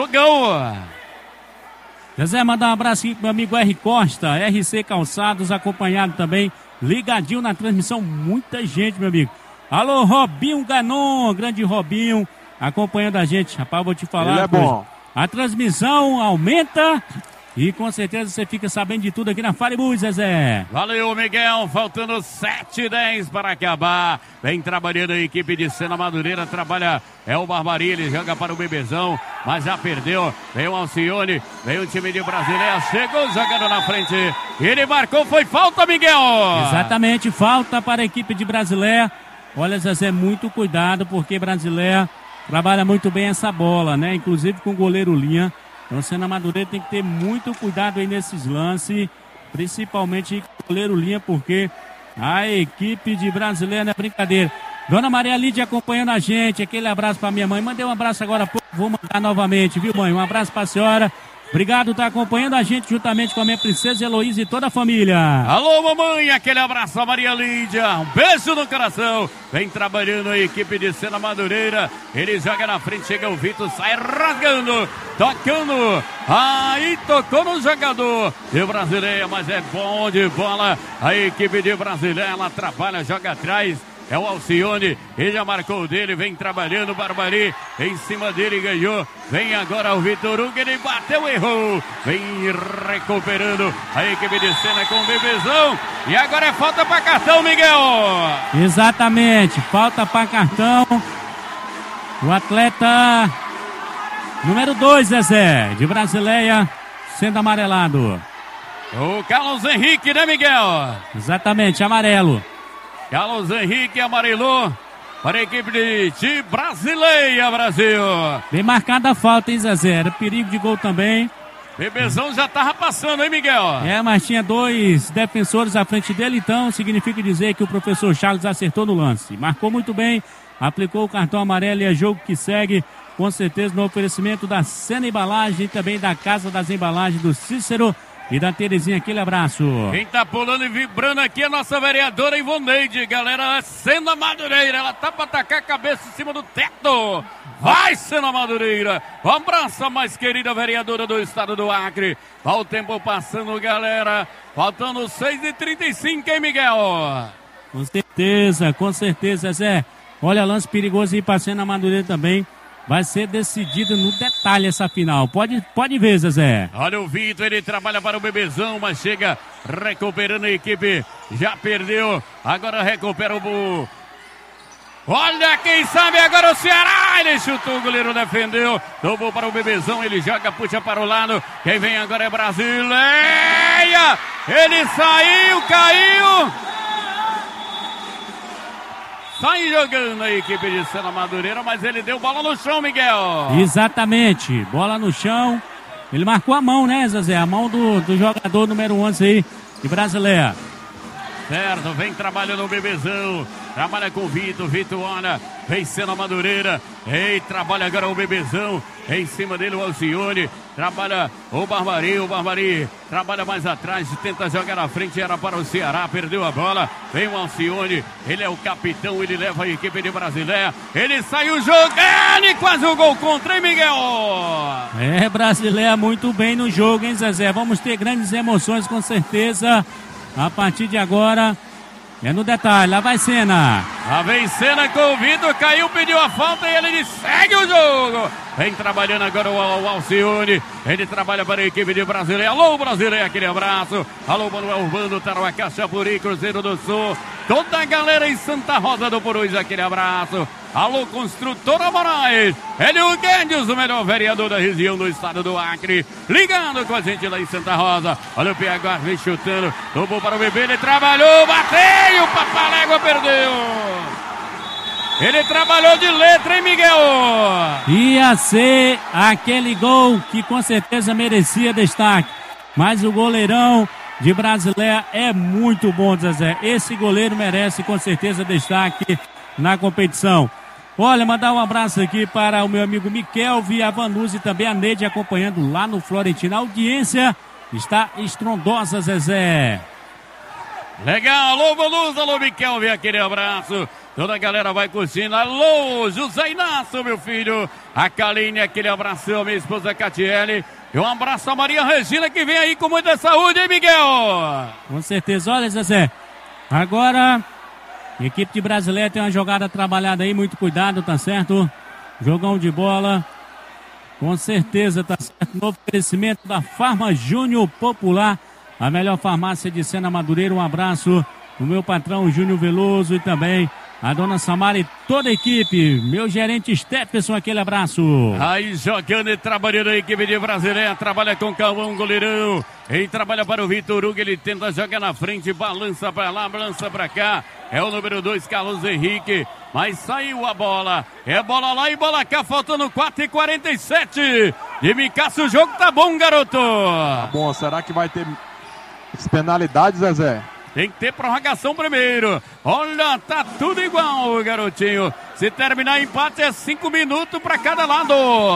Gol! Zezé, mandar um abraço aqui pro meu amigo R. Costa, RC Calçados, acompanhado também, ligadinho na transmissão, muita gente, meu amigo. Alô, Robinho Ganon, grande Robinho, acompanhando a gente. Rapaz, vou te falar. Ele é bom. A transmissão aumenta e com certeza você fica sabendo de tudo aqui na Firebus, Zezé. Valeu, Miguel. Faltando 7:10 para acabar. Vem trabalhando a equipe de Sena Madureira. Trabalha o Barbari. Ele joga para o Bebezão, mas já perdeu. Vem o Alcione. Vem o time de Brasileia. Chegou jogando na frente. Ele marcou. Foi falta, Miguel. Exatamente. Falta para a equipe de Brasileia. Olha, Zezé, muito cuidado porque Brasileia trabalha muito bem essa bola, né? Inclusive com o goleiro Linha. Então, o Sena Madureira tem que ter muito cuidado aí nesses lances, principalmente com o goleiro Linha, porque a equipe de Brasileira não é brincadeira. Dona Maria Lídia acompanhando a gente, aquele abraço para minha mãe. Mandei um abraço agora há pouco, vou mandar novamente, viu, mãe? Um abraço para a senhora. Obrigado por estar acompanhando a gente juntamente com a minha princesa Heloísa e toda a família. Alô, mamãe, aquele abraço a Maria Lídia, um beijo no coração. Vem trabalhando a equipe de Sena Madureira. Ele joga na frente, chega o Vitor, sai rasgando, tocando. Aí tocou no jogador de Brasileia, mas é bom de bola. A equipe de Brasileia, ela trabalha, joga atrás. É o Alcione, ele já marcou dele, vem trabalhando o Barbari, em cima dele ganhou, vem agora o Vitor Hugo, ele bateu, errou, vem recuperando a equipe de Sena com o Bebezão, e agora é falta para cartão, Miguel. Exatamente, falta para cartão, o atleta número 2, Zezé, de Brasileia, sendo amarelado. O Carlos Henrique, né, Miguel? Exatamente, amarelo. Carlos Henrique amarelou para a equipe de Brasileia, Brasil. Bem marcada a falta, hein, Zezé? Era perigo de gol também. Bebezão já tava passando, hein, Miguel? É, mas tinha 2 defensores à frente dele, então significa dizer que o professor Charles acertou no lance. Marcou muito bem, aplicou o cartão amarelo e é jogo que segue, com certeza, no oferecimento da Sena Embalagem e também da Casa das Embalagens do Cícero e da Terezinha. Aquele abraço. Quem tá pulando e vibrando aqui é a nossa vereadora Ivoneide, galera. Sena Madureira, ela tá pra atacar a cabeça em cima do teto. Vai, Sena Madureira. Um abraço, mais querida vereadora do estado do Acre. Olha o tempo passando, galera. Faltando 6h35, hein, Miguel? Com certeza, Zé. Olha, lance perigoso aí pra Sena Madureira também. Vai ser decidido no detalhe essa final. Pode ver, Zezé. Olha o Vitor, ele trabalha para o Bebezão, mas chega recuperando a equipe. Já perdeu, agora recupera o... Olha quem sabe agora o Ceará. Ele chutou, o goleiro defendeu. Tomou para o Bebezão, ele joga, puxa para o lado. Quem vem agora é Brasileia. Ele saiu, caiu. Sai jogando a equipe de Sena Madureira, mas ele deu bola no chão, Miguel. Exatamente, bola no chão. Ele marcou a mão, né, Zezé? A mão do jogador número 11 aí, de Brasileia. Certo, vem trabalhando o Bebezão. Trabalha com o Vitor, olha, vem Sena Madureira. Ei, trabalha agora o Bebezão. Em cima dele o Alcione. Trabalha o Barbari trabalha mais atrás, tenta jogar na frente, era para o Ceará, perdeu a bola. Vem o Alcione, ele é o capitão, ele leva a equipe de Brasileia. Ele saiu jogando e quase o gol contra, hein, Miguel? É, Brasileia muito bem no jogo, hein, Zezé? Vamos ter grandes emoções com certeza. A partir de agora, é no detalhe, lá vai Sena. Lá vem Sena com o Vitor, caiu, pediu a falta e ele segue o jogo. Vem trabalhando agora o Alcione, ele trabalha para a equipe de Brasileia. Alô, Brasileia, aquele abraço. Alô, Manuel Urbano, Tarauacá, Chapuri, Cruzeiro do Sul. Toda a galera em Santa Rosa do Purus, aquele abraço. Alô, Construtora Moraes. Hélio Guedes, o melhor vereador da região do estado do Acre. Ligando com a gente lá em Santa Rosa. Olha o PH, vem chutando. Tomou para o bebê, ele trabalhou, bateu, o Papalégua perdeu. Ele trabalhou de letra, hein, Miguel? Ia ser aquele gol que com certeza merecia destaque. Mas o goleirão de Brasileia é muito bom, Zezé. Esse goleiro merece com certeza destaque na competição. Olha, mandar um abraço aqui para o meu amigo Miquel Viavanuz e também a Neide acompanhando lá no Florentino. A audiência está estrondosa, Zezé. Legal, alô Vanuz, alô Miquel, vem aquele abraço. Toda a galera vai curtindo. Alô, José Inácio, meu filho. A Kaline, aquele abração, minha esposa Catiele. E um abraço a Maria Regina, que vem aí com muita saúde, hein, Miguel? Com certeza. Olha, Zezé, agora a equipe de Brasileira tem uma jogada trabalhada aí, muito cuidado, tá certo? Jogão de bola. Com certeza, tá certo. No oferecimento da Farma Júnior Popular, a melhor farmácia de Sena Madureira. Um abraço do meu patrão Júnior Veloso e também a dona Samara e toda a equipe. Meu gerente Stephenson, aquele abraço. Aí jogando e trabalhando a equipe de Brasileira. Trabalha com Calvão, goleirão. Ele trabalha para o Vitor Hugo. Ele tenta jogar na frente. Balança para lá, balança para cá. É o número 2, Carlos Henrique. Mas saiu a bola. É bola lá e bola cá. Faltando 4:47. E Micasso, o jogo tá bom, garoto. Tá bom, será que vai ter penalidades, Zezé? Tem que ter prorrogação primeiro. Olha, tá tudo igual, garotinho. Se terminar empate é 5 minutos para cada lado.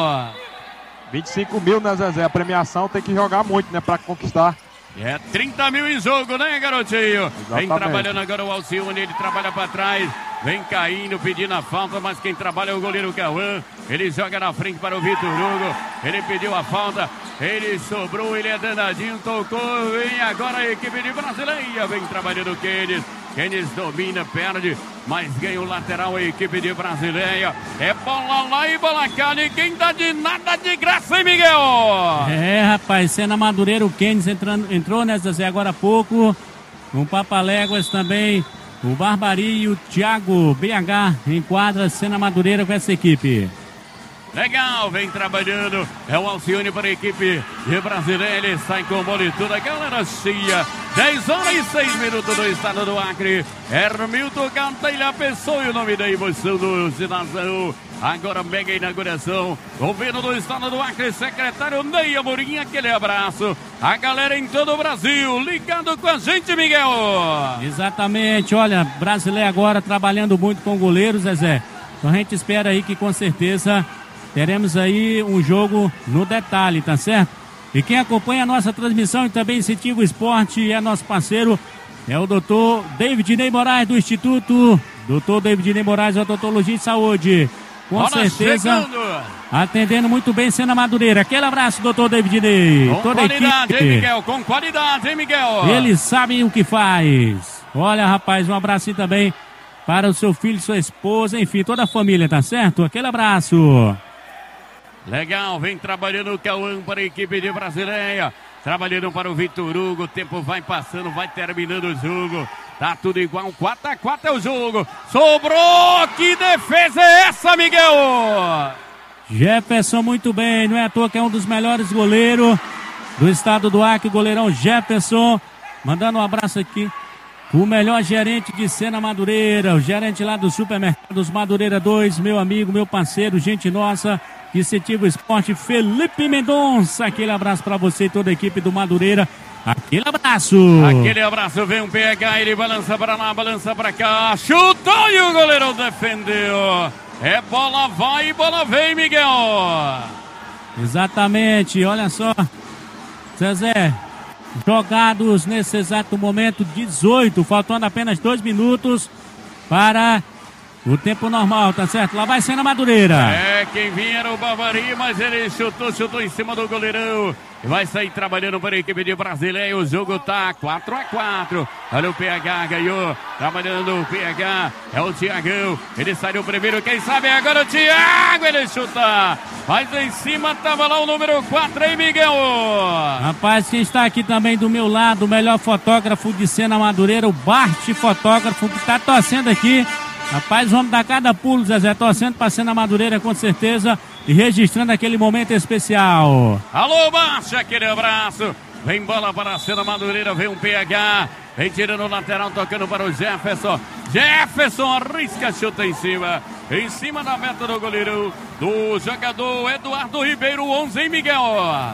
25 mil, né, Zezé? A premiação tem que jogar muito, né, para conquistar. É 30 mil em jogo, né, garotinho? Exatamente. Vem trabalhando agora o Alcione, ele trabalha para trás. Vem caindo, pedindo a falta, mas quem trabalha é o goleiro Cauã. Ele joga na frente para o Vitor Hugo. Ele pediu a falta, ele sobrou, ele é danadinho, tocou. Vem agora a equipe de Brasileira. Vem trabalhando o Keynes. Keynes domina, perde, mas ganha o lateral a equipe de Brasileira. É bola lá e bola cá. Ninguém dá de nada de graça, hein, Miguel? É, rapaz, Sena Madureira, o Keynes entrou, né, Zezé, agora há pouco. O Papaléguas também. O Barbari e o Thiago BH enquadra Sena Madureira com essa equipe. Legal, vem trabalhando. É o Alcione para a equipe de Brasileira. Ele sai com bola e tudo. A galera chia. 10h06 do estado do Acre. Hermilton Cantelha Pessoa e o nome da emoção do cidadão. Agora mega inauguração. Governo do estado do Acre, secretário Ney Amorim, aquele abraço. A galera em todo o Brasil ligado com a gente, Miguel. Exatamente, olha, Brasileiro agora trabalhando muito com goleiros, Zezé. Então a gente espera aí que com certeza teremos aí um jogo no detalhe, tá certo? E quem acompanha a nossa transmissão e também incentiva o esporte e é nosso parceiro, é o doutor David Ney Moraes do Instituto. Doutor David Ney Moraes, odontologia e saúde. Com Bola certeza, chegando. Atendendo muito bem Sena Madureira. Aquele abraço, doutor David Ney. Com toda qualidade, a equipe. hein, Miguel? Com qualidade, hein, Miguel? Eles sabem o que faz. Olha, rapaz, um abraço também para o seu filho, sua esposa, enfim, toda a família, tá certo? Aquele abraço. Legal, vem trabalhando o Cauã para a equipe de Brasileira. Trabalhando para o Vitor Hugo. O tempo vai passando, vai terminando o jogo. Tá tudo igual, 4-4 é o jogo. Sobrou! Que defesa é essa, Miguel? Jefferson muito bem, não é à toa que é um dos melhores goleiros do estado do Acre, o goleirão Jefferson. Mandando um abraço aqui. O melhor gerente de Sena Madureira, o gerente lá do Supermercados Madureira 2, meu amigo, meu parceiro, gente nossa, que incentiva o esporte, Felipe Mendonça. Aquele abraço para você e toda a equipe do Madureira. Aquele abraço. Aquele abraço, vem um PH, ele balança para lá, balança para cá, chutou e o goleiro defendeu. É bola vai e bola vem, Miguel. Exatamente, olha só, Zezé, jogados nesse exato momento 18, faltando apenas 2 minutos para o tempo normal, tá certo? Lá vai Sena Madureira. É, quem vinha era o Bavari, mas ele chutou em cima do goleirão. E vai sair trabalhando para a equipe de Brasileira. O jogo tá 4-4. Olha o PH, ganhou. Trabalhando o PH. É o Thiagão. Ele saiu primeiro. Quem sabe agora o Thiago. Ele chuta. Mas em cima tava lá o número 4, hein, Miguel? Rapaz, quem está aqui também do meu lado, o melhor fotógrafo de Sena Madureira, o Bart Fotógrafo, que tá torcendo aqui. Rapaz, vamos dar cada pulo, Zezé, torcendo para Sena Madureira com certeza e registrando aquele momento especial. Alô, Baixa, aquele abraço. Vem bola para a Sena Madureira, vem um PH. Vem tirando o lateral, tocando para o Jefferson. Jefferson arrisca, chuta em cima da meta do goleiro, do jogador Eduardo Ribeiro, 11, hein, Miguel?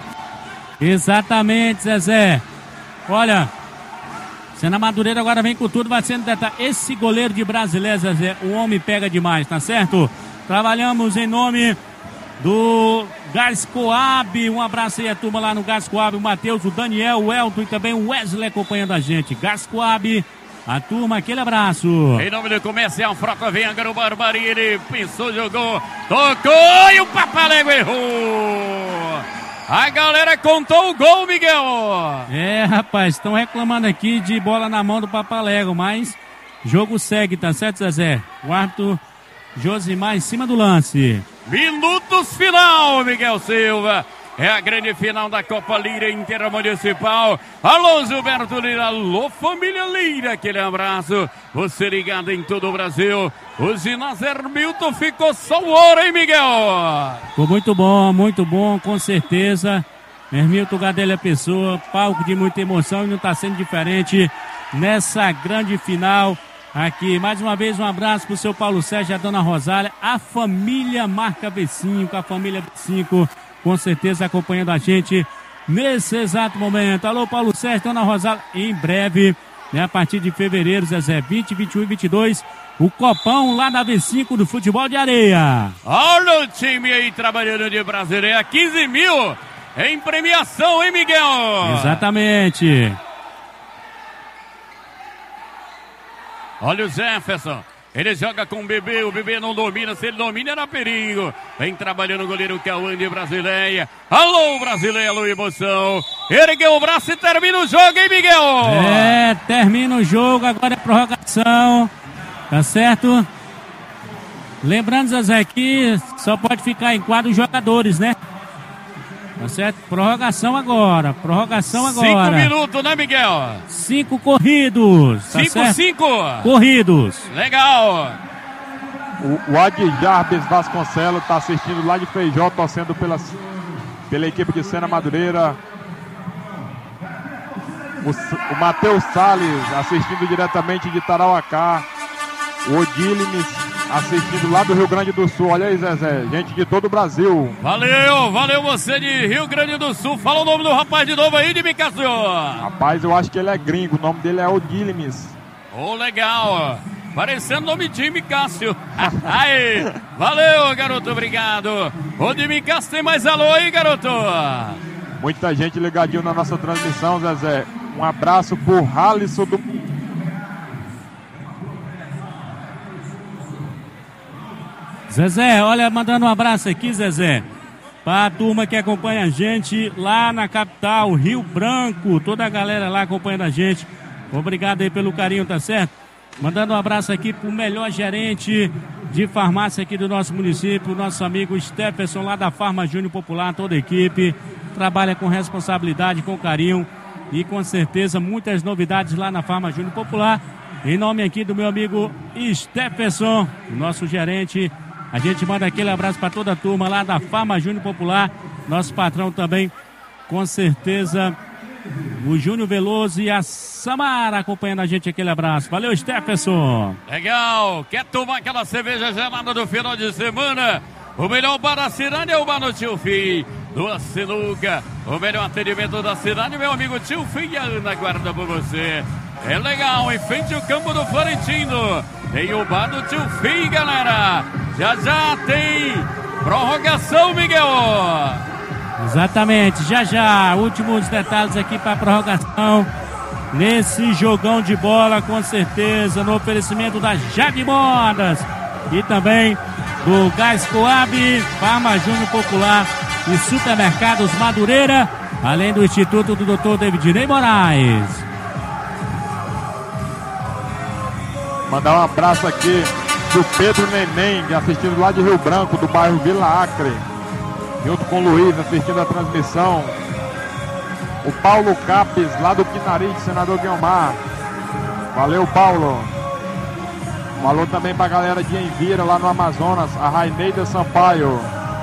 Exatamente, Zezé. Olha, Sena Madureira agora vem com tudo, vai sendo detalhe. Esse goleiro de Brasileira, Zezé, o homem pega demais, tá certo? Trabalhamos em nome do Gás Coab. Um abraço aí a turma lá no Gás Coab, o Matheus, o Daniel, o Elton e também o Wesley acompanhando a gente. Gás Coab, a turma, aquele abraço. Em nome do Comercial Frota, vem agora o Barbarinho, ele pensou, jogou, tocou e o Papalégua errou. A galera contou o gol, Miguel. Rapaz, estão reclamando aqui de bola na mão do Papalégua, mas jogo segue, tá certo, Zezé? O árbitro Josimar em cima do lance. Minutos final, Miguel Silva. É a grande final da Copa Lira Intermunicipal. Alô, Gilberto Lira. Alô, família Lira. Aquele abraço. Você ligado em todo o Brasil. O ginásio Hermilton ficou só o ouro, hein, Miguel? Ficou muito bom, com certeza. Hermilton Gadelha Pessoa, palco de muita emoção e não está sendo diferente nessa grande final. Aqui, mais uma vez, um abraço pro seu Paulo Sérgio e a dona Rosália. A família Marca B5, a família B5. Com certeza acompanhando a gente nesse exato momento. Alô, Paulo Sérgio, dona Rosália, em breve, né, a partir de fevereiro, Zezé, 20, 21 e 22, o Copão lá da V5 do futebol de areia. Olha o time aí trabalhando de Brasileira, 15 mil em premiação, hein, Miguel? Exatamente. Olha o Jefferson. Ele joga com o Bebê não domina, se ele domina era perigo. Vem trabalhando o goleiro Cauã de Brasileia. Alô, Brasileia, alô, emoção. Ergueu o braço e termina o jogo, hein, Miguel? Termina o jogo, agora é prorrogação, tá certo? Lembrando, Zezé, que só pode ficar em quadro os jogadores, né? Tá certo? Prorrogação agora. 5 minutos, né, Miguel? 5 corridos. Tá 5 corridos. Legal. O Adjarbes Vasconcelos está assistindo lá de Feijó, torcendo pela equipe de Sena Madureira. O Matheus Salles assistindo diretamente de Tarauacá. O Odilimes assistindo lá do Rio Grande do Sul. Olha aí, Zezé, gente de todo o Brasil. Valeu você de Rio Grande do Sul. Fala o nome do rapaz de novo aí, de Micasio. Rapaz, eu acho que ele é gringo, o nome dele é Odilimes. Legal, parecendo nome de Micasio. Aí, valeu, garoto, obrigado. O de Micasio tem mais alô aí, garoto. Muita gente ligadinho na nossa transmissão, Zezé. Um abraço por Halisson do... Zezé, olha, mandando um abraço aqui, Zezé, para a turma que acompanha a gente lá na capital, Rio Branco, toda a galera lá acompanhando a gente. Obrigado aí pelo carinho, tá certo? Mandando um abraço aqui pro melhor gerente de farmácia aqui do nosso município, nosso amigo Stephenson, lá da Farma Júnior Popular, toda a equipe, trabalha com responsabilidade, com carinho e com certeza muitas novidades lá na Farma Júnior Popular. Em nome aqui do meu amigo Stephenson, nosso gerente, a gente manda aquele abraço para toda a turma lá da Farma Júnior Popular, nosso patrão também, com certeza, o Júnior Veloso e a Samara acompanhando a gente, aquele abraço. Valeu, Stephenson. Legal, quer tomar aquela cerveja gelada do final de semana? O melhor bar da cidade é o Bar no Tio Fim, do Sinuca. O melhor atendimento da cidade, meu amigo Tio Fim e a Ana guarda por você. É legal, em frente ao campo do Florentino. Tem o Bar do Tio Fim, galera. Já tem prorrogação, Miguel. Exatamente, já. Últimos detalhes aqui para a prorrogação. Nesse jogão de bola, com certeza, no oferecimento da Jade Modas. E também do Gás Coab, Farma Júnior Popular e Supermercados Madureira. Além do Instituto do Dr. Davidinei Moraes. Mandar um abraço aqui do Pedro Neném, assistindo lá de Rio Branco, do bairro Vila Acre, junto com o Luiz, assistindo a transmissão. O Paulo Capes, lá do Quinari, senador Guiomar. Valeu, Paulo. Falou também pra galera de Envira, lá no Amazonas, a Raineida Sampaio.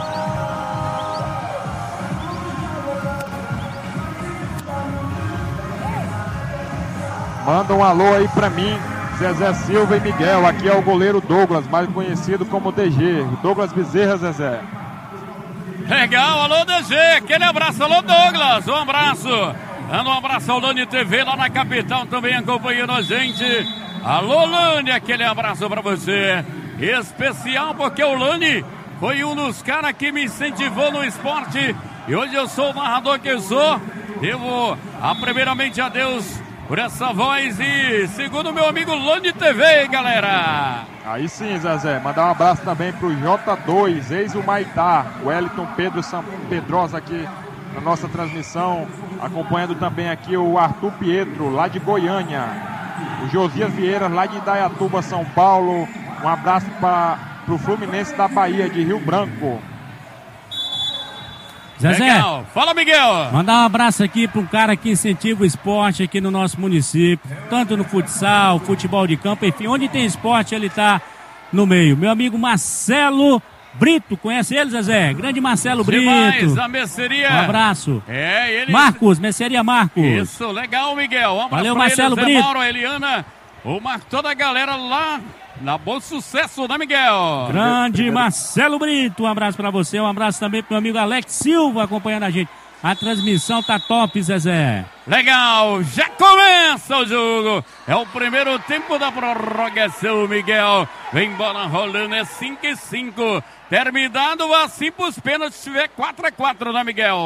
Manda um alô aí pra mim, Zezé Silva e Miguel. Aqui é o goleiro Douglas, mais conhecido como DG. Douglas Bezerra, Zezé. Legal, alô DG, aquele abraço, alô Douglas, um abraço. Dando um abraço ao Lani TV lá na capital também acompanhando a gente. Alô Lani, aquele abraço pra você. Especial porque o Lani foi um dos caras que me incentivou no esporte. E hoje eu sou o narrador que eu sou. Devo primeiramente a Deus por essa voz e segundo meu amigo Lone TV, galera. Aí sim, Zezé, mandar um abraço também pro J2, ex-Humaitá, o Wellington Pedro Pedrosa aqui na nossa transmissão, acompanhando também aqui o Arthur Pietro, lá de Goiânia, o Josias Vieira, lá de Indaiatuba, São Paulo, um abraço pro Fluminense da Bahia, de Rio Branco. Zezé, legal. Fala, Miguel. Mandar um abraço aqui para um cara que incentiva o esporte aqui no nosso município, tanto no futsal, futebol de campo, enfim, onde tem esporte ele tá no meio. Meu amigo Marcelo Brito, conhece ele, Zezé? Grande Marcelo Brito. A mercearia. Um abraço. Ele... Marcos, mercearia Marcos. Isso, legal, Miguel. Um abraço. Valeu, Marcelo ele, Brito. Mauro, a Eliana, o Marcos, toda a galera lá na Bom Sucesso, né, Miguel? Grande Marcelo Brito, um abraço pra você, um abraço também pro meu amigo Alex Silva acompanhando a gente. A transmissão tá top, Zezé. Legal, já começa o jogo. É o primeiro tempo da prorrogação, Miguel. Vem bola rolando, é 5-5. Terminado assim pros pênaltis, se tiver 4-4, né, Miguel?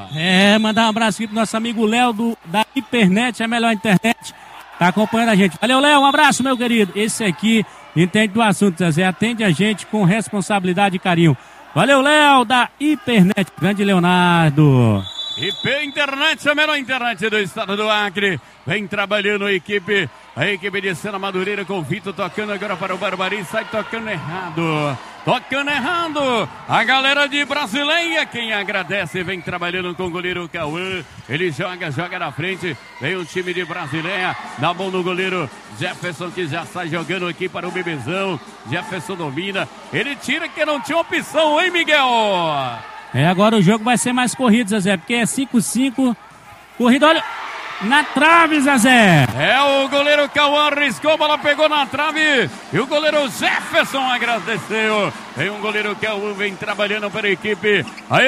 Mandar um abraço aqui pro nosso amigo Léo da Hipernet, a melhor internet. Tá acompanhando a gente. Valeu, Léo, um abraço, meu querido. Esse aqui entende do assunto, Zezé. Atende a gente com responsabilidade e carinho. Valeu, Léo, da Hipernet. Grande Leonardo. IP Internet, a melhor internet do estado do Acre. Vem trabalhando a equipe de Sena Madureira com o Vitor tocando agora para o Barbari. Sai tocando errado. Tocando errado. A galera de Brasileia, quem agradece, vem trabalhando com o goleiro Cauã. Ele joga na frente. Vem o time de Brasileia. Na mão do goleiro Jefferson, que já sai jogando aqui para o Bebezão. Jefferson domina. Ele tira que não tinha opção, hein, Miguel? Agora o jogo vai ser mais corrido, Zezé, porque é 5-5. Corrida, olha, na trave, Zezé. O goleiro Cauã arriscou, a bola pegou na trave. E o goleiro Jefferson agradeceu. Vem um goleiro Cauã, vem trabalhando para a equipe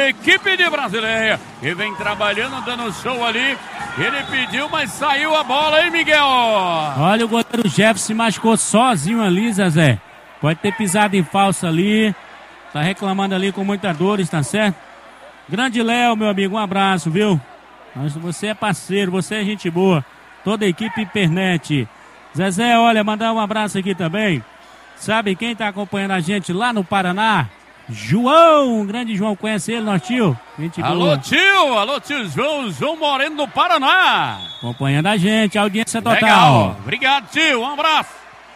de Brasileia. E vem trabalhando, dando show ali. Ele pediu, mas saiu a bola, hein, Miguel? Olha, o goleiro Jefferson se machucou sozinho ali, Zezé. Pode ter pisado em falsa ali. Tá reclamando ali com muita dor, está certo? Grande Léo, meu amigo, um abraço, viu? Você é parceiro, você é gente boa. Toda a equipe Hipernet. Zezé, olha, mandar um abraço aqui também. Sabe quem tá acompanhando a gente lá no Paraná? João, grande João, conhece ele, nosso tio? Gente boa. Alô tio João Moreno do Paraná. Acompanhando a gente, audiência total. Legal, obrigado tio, um abraço.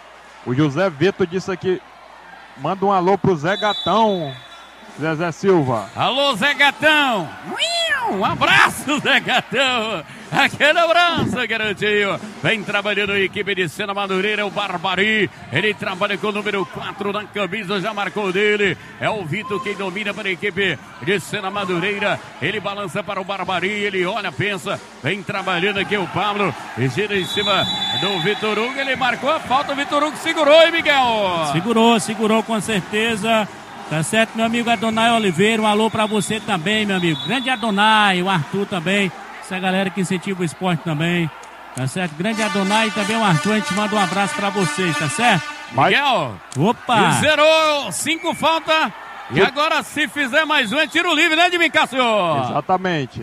O José Vitor disse aqui, manda um alô pro Zé Gatão, Zezé Silva. Alô, Zé Gatão. Um abraço, Zé Gatão. Aquele abraço, garotinho. Vem trabalhando a equipe de Sena Madureira, o Barbari. Ele trabalha com o número 4 na camisa, já marcou dele. É o Vitor quem domina para a equipe de Sena Madureira. Ele balança para o Barbari, ele olha, pensa. Vem trabalhando aqui o Pablo. E gira em cima do Vitor Hugo. Ele marcou a falta, o Vitor Hugo segurou, hein, Miguel? Segurou com certeza. Tá certo, meu amigo Adonai Oliveira, um alô pra você também, meu amigo. Grande Adonai, o Arthur também, essa galera que incentiva o esporte também, tá certo? Grande Adonai e também o Arthur, a gente manda um abraço pra vocês, tá certo? Miguel, opa! Zerou, 5 falta, e agora se fizer mais um é tiro livre, né, Jimmy Cássio? Exatamente,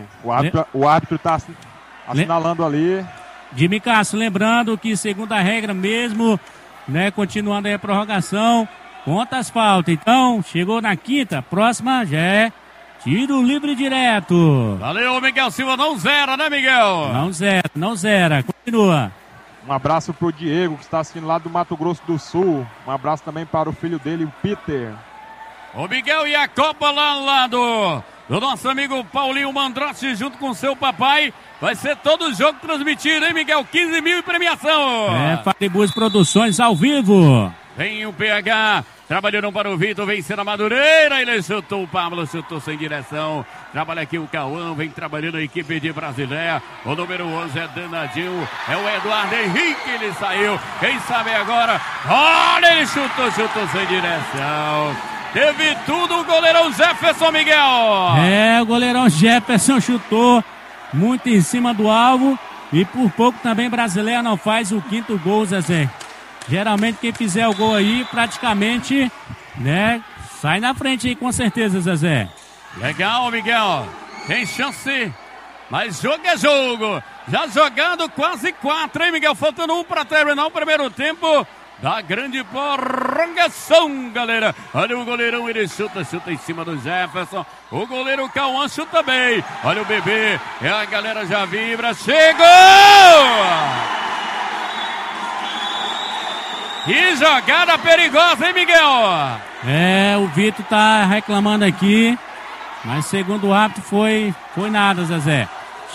o árbitro tá assinalando ali. Jimmy Cássio, lembrando que segundo a regra mesmo, né, continuando aí a prorrogação, conta as faltas. Então, chegou na quinta, próxima já é tiro livre direto. Valeu, Miguel Silva, não zera, né, Miguel? Não zera, continua. Um abraço pro Diego, que está assistindo lá do Mato Grosso do Sul. Um abraço também para o filho dele, o Peter. O Miguel e a Copa lá do nosso amigo Paulinho Mandrotti, junto com seu papai. Vai ser todo o jogo transmitido, hein, Miguel? 15 mil em premiação. Faribus Produções ao vivo. Vem o PH, trabalhando para o Vitor, vem Sena Madureira, ele chutou, o Pablo chutou sem direção, trabalha aqui o Cauã, vem trabalhando a equipe de Brasileia, o número 11 é danadinho, é o Eduardo Henrique, ele saiu, quem sabe agora, olha, ele chutou sem direção, teve tudo o goleirão Jefferson, Miguel. O goleirão Jefferson chutou muito em cima do alvo e por pouco também Brasileia não faz o quinto gol, Zezé. Geralmente quem fizer o gol aí, praticamente, né, sai na frente aí com certeza, Zezé. Legal, Miguel. Tem chance Mas jogo é jogo. Já jogando quase 4, hein, Miguel? Faltando 1 para terminar o primeiro tempo da grande prorrogação, galera. Olha o goleirão, ele chuta em cima do Jefferson. O goleiro Cauã chuta bem. Olha o bebê, a galera já vibra. Chegou! Que jogada perigosa, hein, Miguel? O Vitor tá reclamando aqui, mas segundo o árbitro foi nada, Zezé.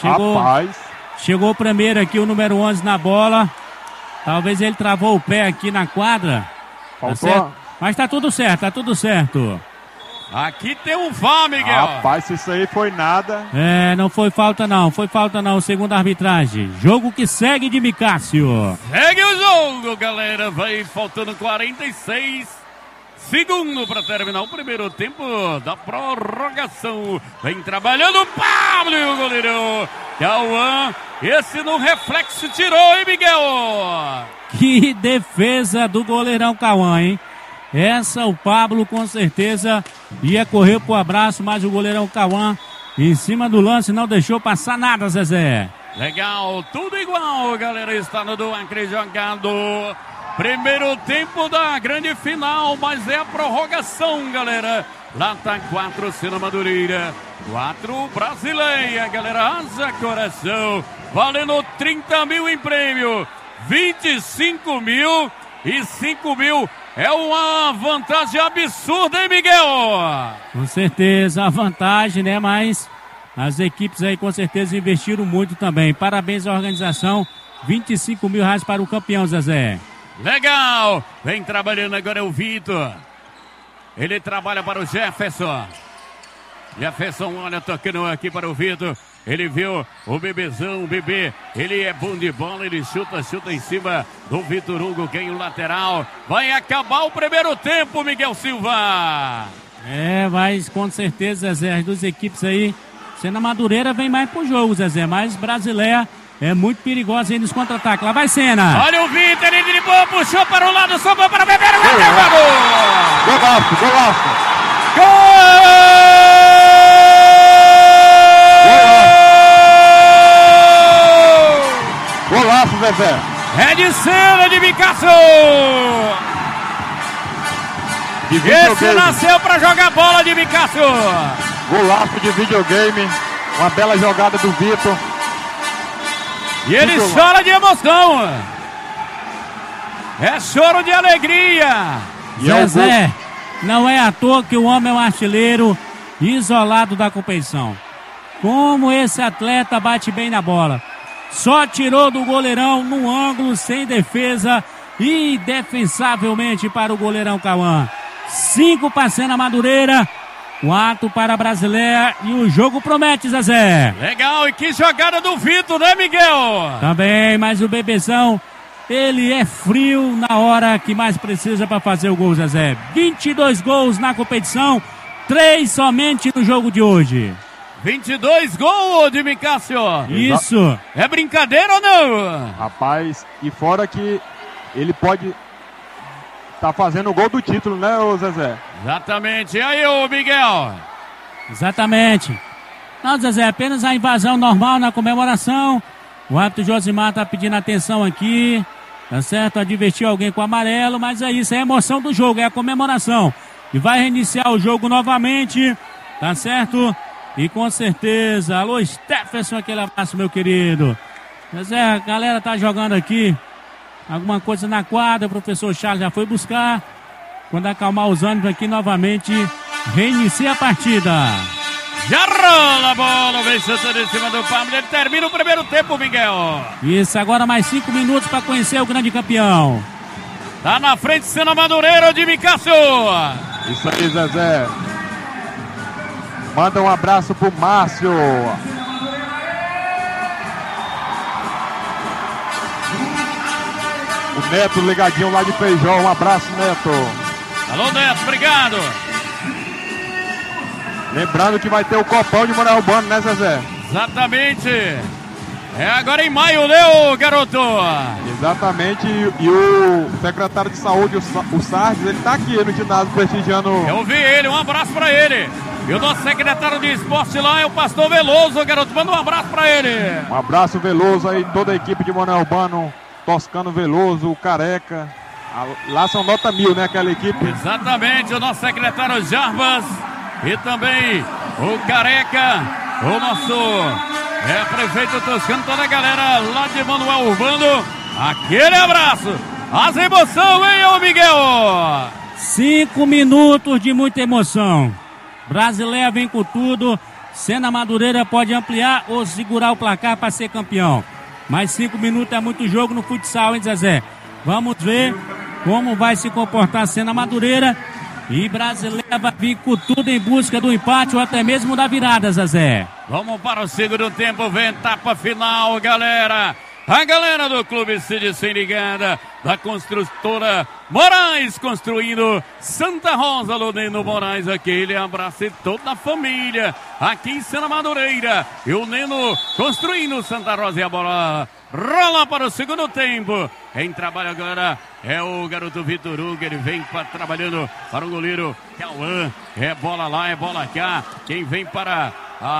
Chegou primeiro aqui o número 11 na bola. Talvez ele travou o pé aqui na quadra. Faltou. Tá, mas tá tudo certo. Aqui tem um VAR, Miguel. Rapaz, se isso aí foi nada. Não foi falta não, segundo a arbitragem. Jogo que segue de Micácio. Segue o jogo, galera. Vai faltando 46 segundos para terminar o primeiro tempo da prorrogação. Vem trabalhando o Pablo e o goleiro Cauã. Esse no reflexo tirou, hein, Miguel? Que defesa do goleirão Cauã, hein? Essa o Pablo com certeza ia correr pro abraço, mas o goleirão Cauã em cima do lance não deixou passar nada, Zezé. Legal, tudo igual, galera. Estado do Acre jogado. Primeiro tempo da grande final, mas é a prorrogação, galera. Lá tá 4 Sena Madureira, 4 Brasileia, galera. Asa coração, valendo 30 mil em prêmio, 25 mil e 5 mil. É uma vantagem absurda, hein, Miguel? Com certeza, a vantagem, né? Mas as equipes aí com certeza investiram muito também. Parabéns à organização. 25 mil reais para o campeão, Zezé. Legal! Vem trabalhando agora o Vitor. Ele trabalha para o Jefferson. Jefferson, olha, tocando aqui para o Vitor. Ele viu o bebezão, o bebê. Ele é bom de bola, ele chuta em cima do Vitor Hugo, ganha o lateral. Vai acabar o primeiro tempo, Miguel Silva. Mas com certeza, Zezé, as duas equipes aí. Sena Madureira vem mais pro jogo, Zezé, mas Brasileia é muito perigosa aí nos contra-ataques. Lá vai Sena. Olha o Vitor, ele driblou, puxou para o lado, sobrou para o bebê. Golaço. Golaço, Zezé. É de Sena, de Micácio. Esse nasceu para jogar bola, de Micácio. Golaço de videogame. Uma bela jogada do Vitor. E ele chora de emoção. É choro de alegria. Zezé, não é à toa que o homem é um artilheiro isolado da competição. Como esse atleta bate bem na bola. Só tirou do goleirão no ângulo, sem defesa, indefensavelmente para o goleirão Cauã. 5 para Sena Madureira, 4 para a Brasileia e o jogo promete, Zezé. Legal, e que jogada do Vitor, né, Miguel? Também, mas o bebezão, ele é frio na hora que mais precisa para fazer o gol, Zezé. 22 gols na competição, 3 somente no jogo de hoje. 22 gols de Micácio. Isso. É brincadeira ou não? Rapaz, e fora que ele pode tá fazendo o gol do título, né, ô Zezé? Exatamente. E aí, ô Miguel? Exatamente. Não, Zezé, apenas a invasão normal na comemoração. O árbitro Josimar tá pedindo atenção aqui. Tá certo? Advertiu alguém com amarelo, mas é isso, é a emoção do jogo, é a comemoração. E vai reiniciar o jogo novamente. Tá certo? E com certeza, alô Stephenson, aquele abraço, meu querido. Zezé, a galera tá jogando aqui alguma coisa na quadra, o professor Charles já foi buscar. Quando acalmar os ânimos aqui novamente, reinicia a partida. Já rola a bola, vem chutando em cima do Pablo. Ele termina o primeiro tempo, Miguel. Isso, agora mais 5 minutos para conhecer o grande campeão. Tá na frente, Sena Madureira, de Micácio. Isso aí, Zezé. Manda um abraço pro Márcio. O Neto ligadinho lá de Feijó. Um abraço, Neto. Alô, Neto, obrigado. Lembrando que vai ter o Copão de Moral Urbano, né, Zezé? Exatamente. É agora em maio, né, garoto? Exatamente, e o secretário de saúde, o Sardes, ele tá aqui no ginásio prestigiando. Eu vi ele, um abraço pra ele. E o nosso secretário de esporte lá é o pastor Veloso, garoto. Manda um abraço pra ele. Um abraço, Veloso, aí, toda a equipe de Manoel Urbano, Toscano Veloso, o Careca. Lá são nota 1000, né, aquela equipe. Exatamente, o nosso secretário Jarbas e também o Careca, o nosso prefeito Toscano, toda a galera lá de Manoel Urbano. Aquele abraço. As emoções, hein, ô Miguel? 5 minutos de muita emoção. Brasileia vem com tudo. Sena Madureira pode ampliar ou segurar o placar para ser campeão. Mais 5 minutos é muito jogo no futsal, hein, Zezé? Vamos ver como vai se comportar a Sena Madureira. E Brasileia vai vir com tudo em busca do empate ou até mesmo da virada, Zezé. Vamos para o segundo tempo, vem etapa final, galera. A galera do Clube Cid sem ligada, da construtora Moraes construindo Santa Rosa, Lodeno Moraes, aquele abraço e toda a família aqui em Sena Madureira. E o Neno construindo Santa Rosa e a bola rola para o segundo tempo. Quem trabalha agora é o garoto Vitor Hugo, ele vem trabalhando para o goleiro Cauã. É bola lá, é bola cá. Quem vem para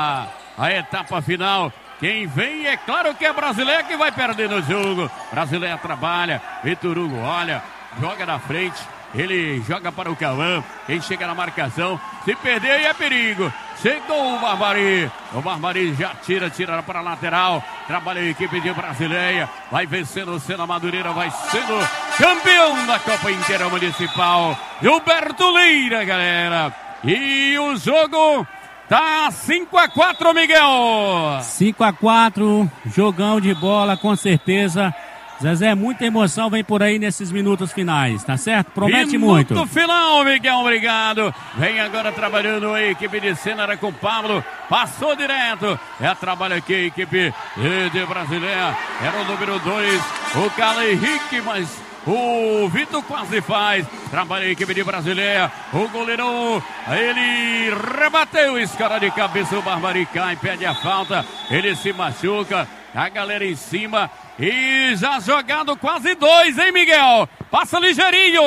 a etapa final, quem vem, é claro que é Brasileia que vai perder no jogo. Brasileia trabalha, Vitor Hugo olha, joga na frente, ele joga para o Cauã. Quem chega na marcação, se perder aí é perigo. Chegou o Barbari já tira para a lateral. Trabalha a equipe de Brasileia, vai vencendo o Sena Madureira, vai sendo campeão da Copa Intermunicipal. Gilberto Lira, galera. E o jogo tá 5-4, Miguel. 5-4, jogão de bola, com certeza. Zezé, muita emoção vem por aí nesses minutos finais, tá certo? Promete muito. Minuto final, Miguel, obrigado. Vem agora trabalhando a equipe de Sena com o Pablo. Passou direto. Trabalha aqui a equipe de Brasileia. Era o número 2, o Carlos Henrique, mas o Vitor quase faz. Trabalha a equipe de Brasileia. O goleirão, ele rebateu, escara de cabeça. O Barbari cai, pede a falta. Ele se machuca. A galera em cima. E já jogado quase 2, hein, Miguel? Passa ligeirinho.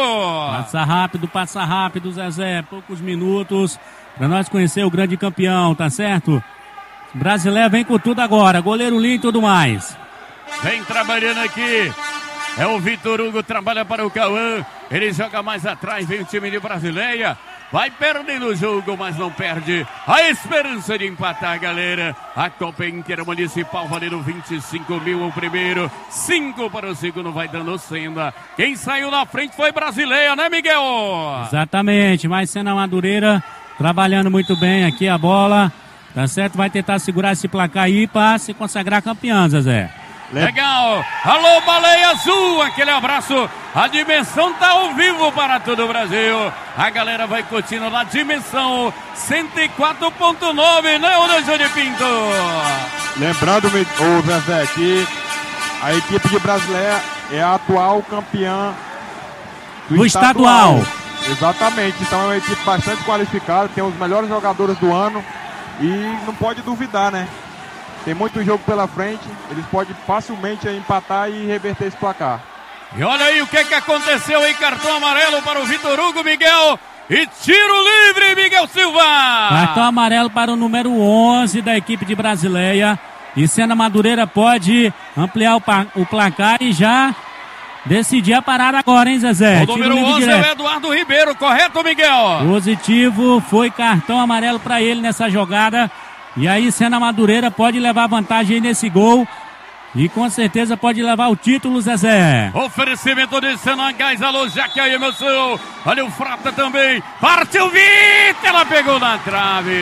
Passa rápido, Zezé. Poucos minutos para nós conhecer o grande campeão, tá certo? Brasileia vem com tudo agora. Goleiro Linho e tudo mais. Vem trabalhando aqui. É o Vitor Hugo, trabalha para o Cauã. Ele joga mais atrás, vem o time de Brasileia. Vai perdendo o jogo, mas não perde a esperança de empatar, galera. A Copa Intermunicipal valendo 25 mil o primeiro, 5 para o segundo, vai dando Sena. Quem saiu na frente foi Brasileia, né, Miguel? Exatamente, mas Sena Madureira trabalhando muito bem aqui a bola. Tá certo? Vai tentar segurar esse placar aí para se consagrar campeão, Zezé. Legal, alô Baleia Azul, aquele abraço, a Dimensão tá ao vivo para todo o Brasil, a galera vai curtindo na Dimensão 104.9, né, o Júlio Pinto? Lembrando, o Zezé, que a equipe de Brasileia é a atual campeã do estadual. Exatamente, então é uma equipe bastante qualificada, tem os melhores jogadores do ano e não pode duvidar, né? Tem muito jogo pela frente, eles podem facilmente empatar e reverter esse placar. E olha aí o que aconteceu aí, cartão amarelo para o Vitor Hugo, Miguel, e tiro livre, Miguel Silva. Cartão amarelo para o número 11 da equipe de Brasileia, e Sena Madureira pode ampliar o placar e já decidir a parada agora, hein, Zezé? O número 11 é o Eduardo Ribeiro, correto, Miguel? Positivo, foi cartão amarelo para ele nessa jogada. E aí Sena Madureira pode levar vantagem aí nesse gol. E com certeza pode levar o título, Zezé. Oferecimento de Sena Gás, alô Jaque, aí emoção. Olha o Frota também. Partiu Vitor, ela pegou na trave.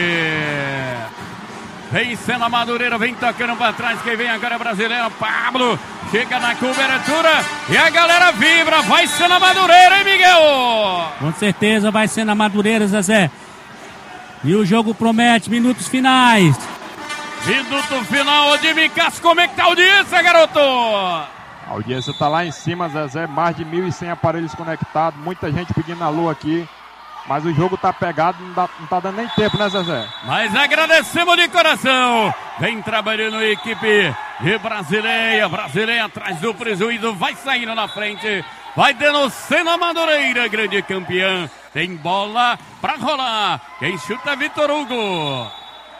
Vem Sena Madureira, vem tocando para trás. Quem vem agora é Brasileiro, Pablo. Chega na cobertura e a galera vibra. Vai Sena Madureira, hein, Miguel? Com certeza vai Sena Madureira, Zezé. E o jogo promete, minutos finais. Minuto final, Odimir Castro, como é que tá a audiência, garoto? A audiência tá lá em cima, Zezé, mais de 1.100 aparelhos conectados, muita gente pedindo alô aqui. Mas o jogo tá pegado, não tá dando nem tempo, né, Zezé? Mas agradecemos de coração. Vem trabalhando a equipe de Brasileia. Brasileia atrás do prejuízo, vai saindo na frente. Vai dando Sena Madureira, grande campeã. Tem bola pra rolar. Quem chuta é Vitor Hugo.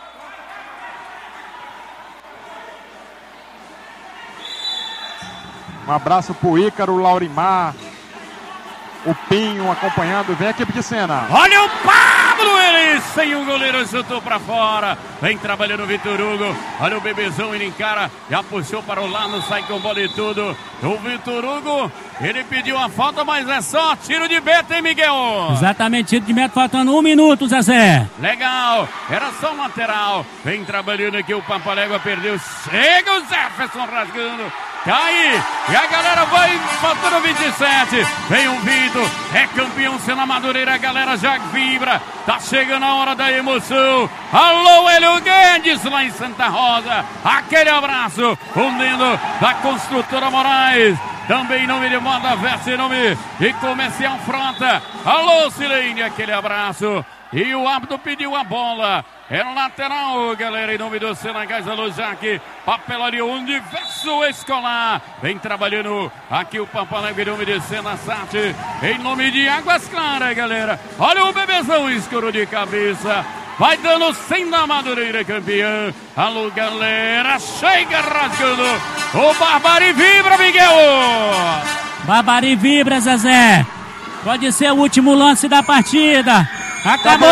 Um abraço pro Ícaro, Laurimar, o Pinho acompanhando. Vem a equipe de Sena. Olha o Pablo, ele sem o goleiro, chutou pra fora. Vem trabalhando o Vitor Hugo. Olha o Bebezão, ele encara, já puxou para o lado, sai com bola e tudo. O Vitor Hugo, ele pediu a falta, mas é só tiro de meta, hein, Miguel? Exatamente, tiro de meta, faltando 1 minuto, Zezé. Legal, era só um lateral. Vem trabalhando aqui, o Pampalégua perdeu. Chega o Jefferson rasgando. Cai, e a galera vai faltando 27. Vem o Vitor, é campeão Sena Madureira, a galera já vibra. Tá chegando a hora da emoção. Alô, Hélio Guedes lá em Santa Rosa. Aquele abraço, unindo da Construtora Moraes. Também em nome de Moda Versa, em nome de Comercial Frota. Alô, Silene, aquele abraço. E o árbitro pediu a bola. É no lateral, galera, em nome do Senagás, alô, Jaque. Papelaria Universo Escolar. Vem trabalhando aqui o Pampalégua em nome de Sena Sat. Em nome de Águas Claras, galera. Olha o Bebezão, escuro de cabeça. Vai dando Sena Madureira, campeã. Alô, galera, chega rasgando. O Barbari vibra, Miguel. Barbari vibra, Zezé. Pode ser o último lance da partida. Acabou!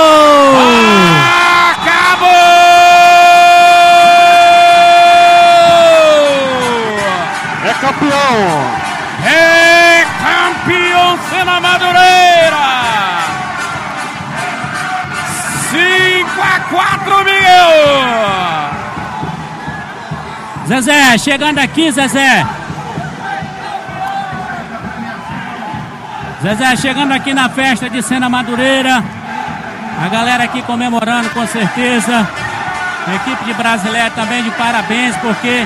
Acabou! É campeão! É campeão Sena Madureira! 5-4, Miguel! Zezé, chegando aqui, Zezé. Zezé chegando aqui na festa de Sena Madureira. A galera aqui comemorando com certeza. A equipe de Brasileia também de parabéns, porque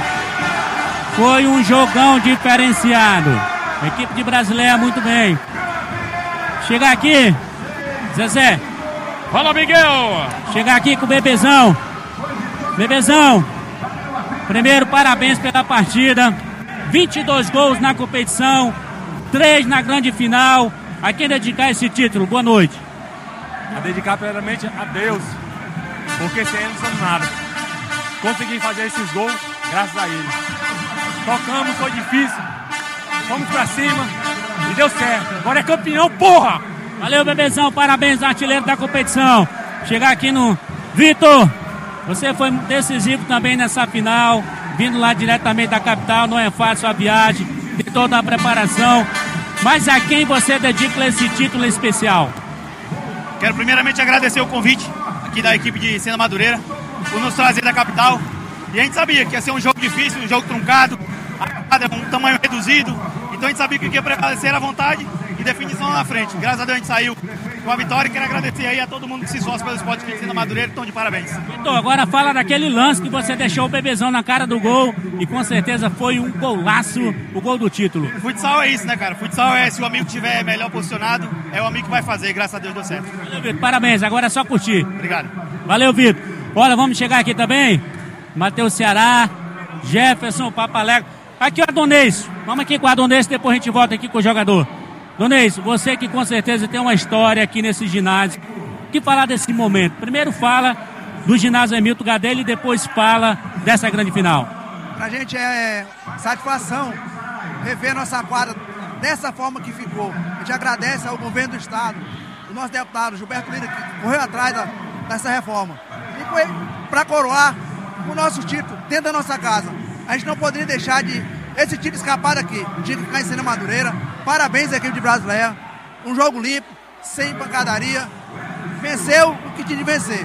foi um jogão diferenciado. A equipe de Brasileia muito bem. Chegar aqui, Zezé. Fala, Miguel. Chegar aqui com o Bebezão. Bebezão, primeiro parabéns pela partida. 22 gols na competição. 3 na grande final. A quem dedicar esse título? Boa noite. A dedicar primeiramente a Deus, porque sem ele não somos nada. Consegui fazer esses gols graças a ele. Tocamos, foi difícil. Fomos pra cima e deu certo. Agora é campeão, porra! Valeu, Bebezão, parabéns, artilheiro da competição. Chegar aqui no Vitor, você foi decisivo também nessa final, vindo lá diretamente da capital, não é fácil a viagem, de toda a preparação. Mas a quem você dedica esse título especial? Quero primeiramente agradecer o convite aqui da equipe de Sena Madureira por nos trazer da capital. E a gente sabia que ia ser um jogo difícil, um jogo truncado, um tamanho reduzido. Então a gente sabia que o que ia prevalecer era a vontade e definição lá na frente. Graças a Deus a gente saiu com a vitória e quero agradecer aí a todo mundo que se esforça pelo esporte aqui de Sena Madureira. Então, de parabéns. Então, agora fala daquele lance que você deixou o Bebezão na cara do gol e com certeza foi um golaço, o gol do título. Futsal é isso, né, cara? Futsal é, se o amigo estiver melhor posicionado, é o amigo que vai fazer. Graças a Deus deu certo. Valeu, Vitor. Parabéns. Agora é só curtir. Obrigado. Valeu, Vitor. Olha, vamos chegar aqui também. Matheus Ceará, Jefferson, Papalégua. Aqui o Adonês. Vamos aqui com o Adonês, depois a gente volta aqui com o jogador. Adonês, você que com certeza tem uma história aqui nesse ginásio. O que falar desse momento? Primeiro fala do ginásio Hamilton Gadelha e depois fala dessa grande final. Pra gente é satisfação rever nossa quadra dessa forma que ficou. A gente agradece ao governo do estado, o nosso deputado Gilberto Lira, que correu atrás dessa reforma. E foi para coroar o nosso título dentro da nossa casa. A gente não poderia deixar esse título escapar daqui. Tinha que ficar em Sena Madureira. Parabéns à equipe de Brasileia. Um jogo limpo, sem pancadaria. Venceu o que tinha de vencer.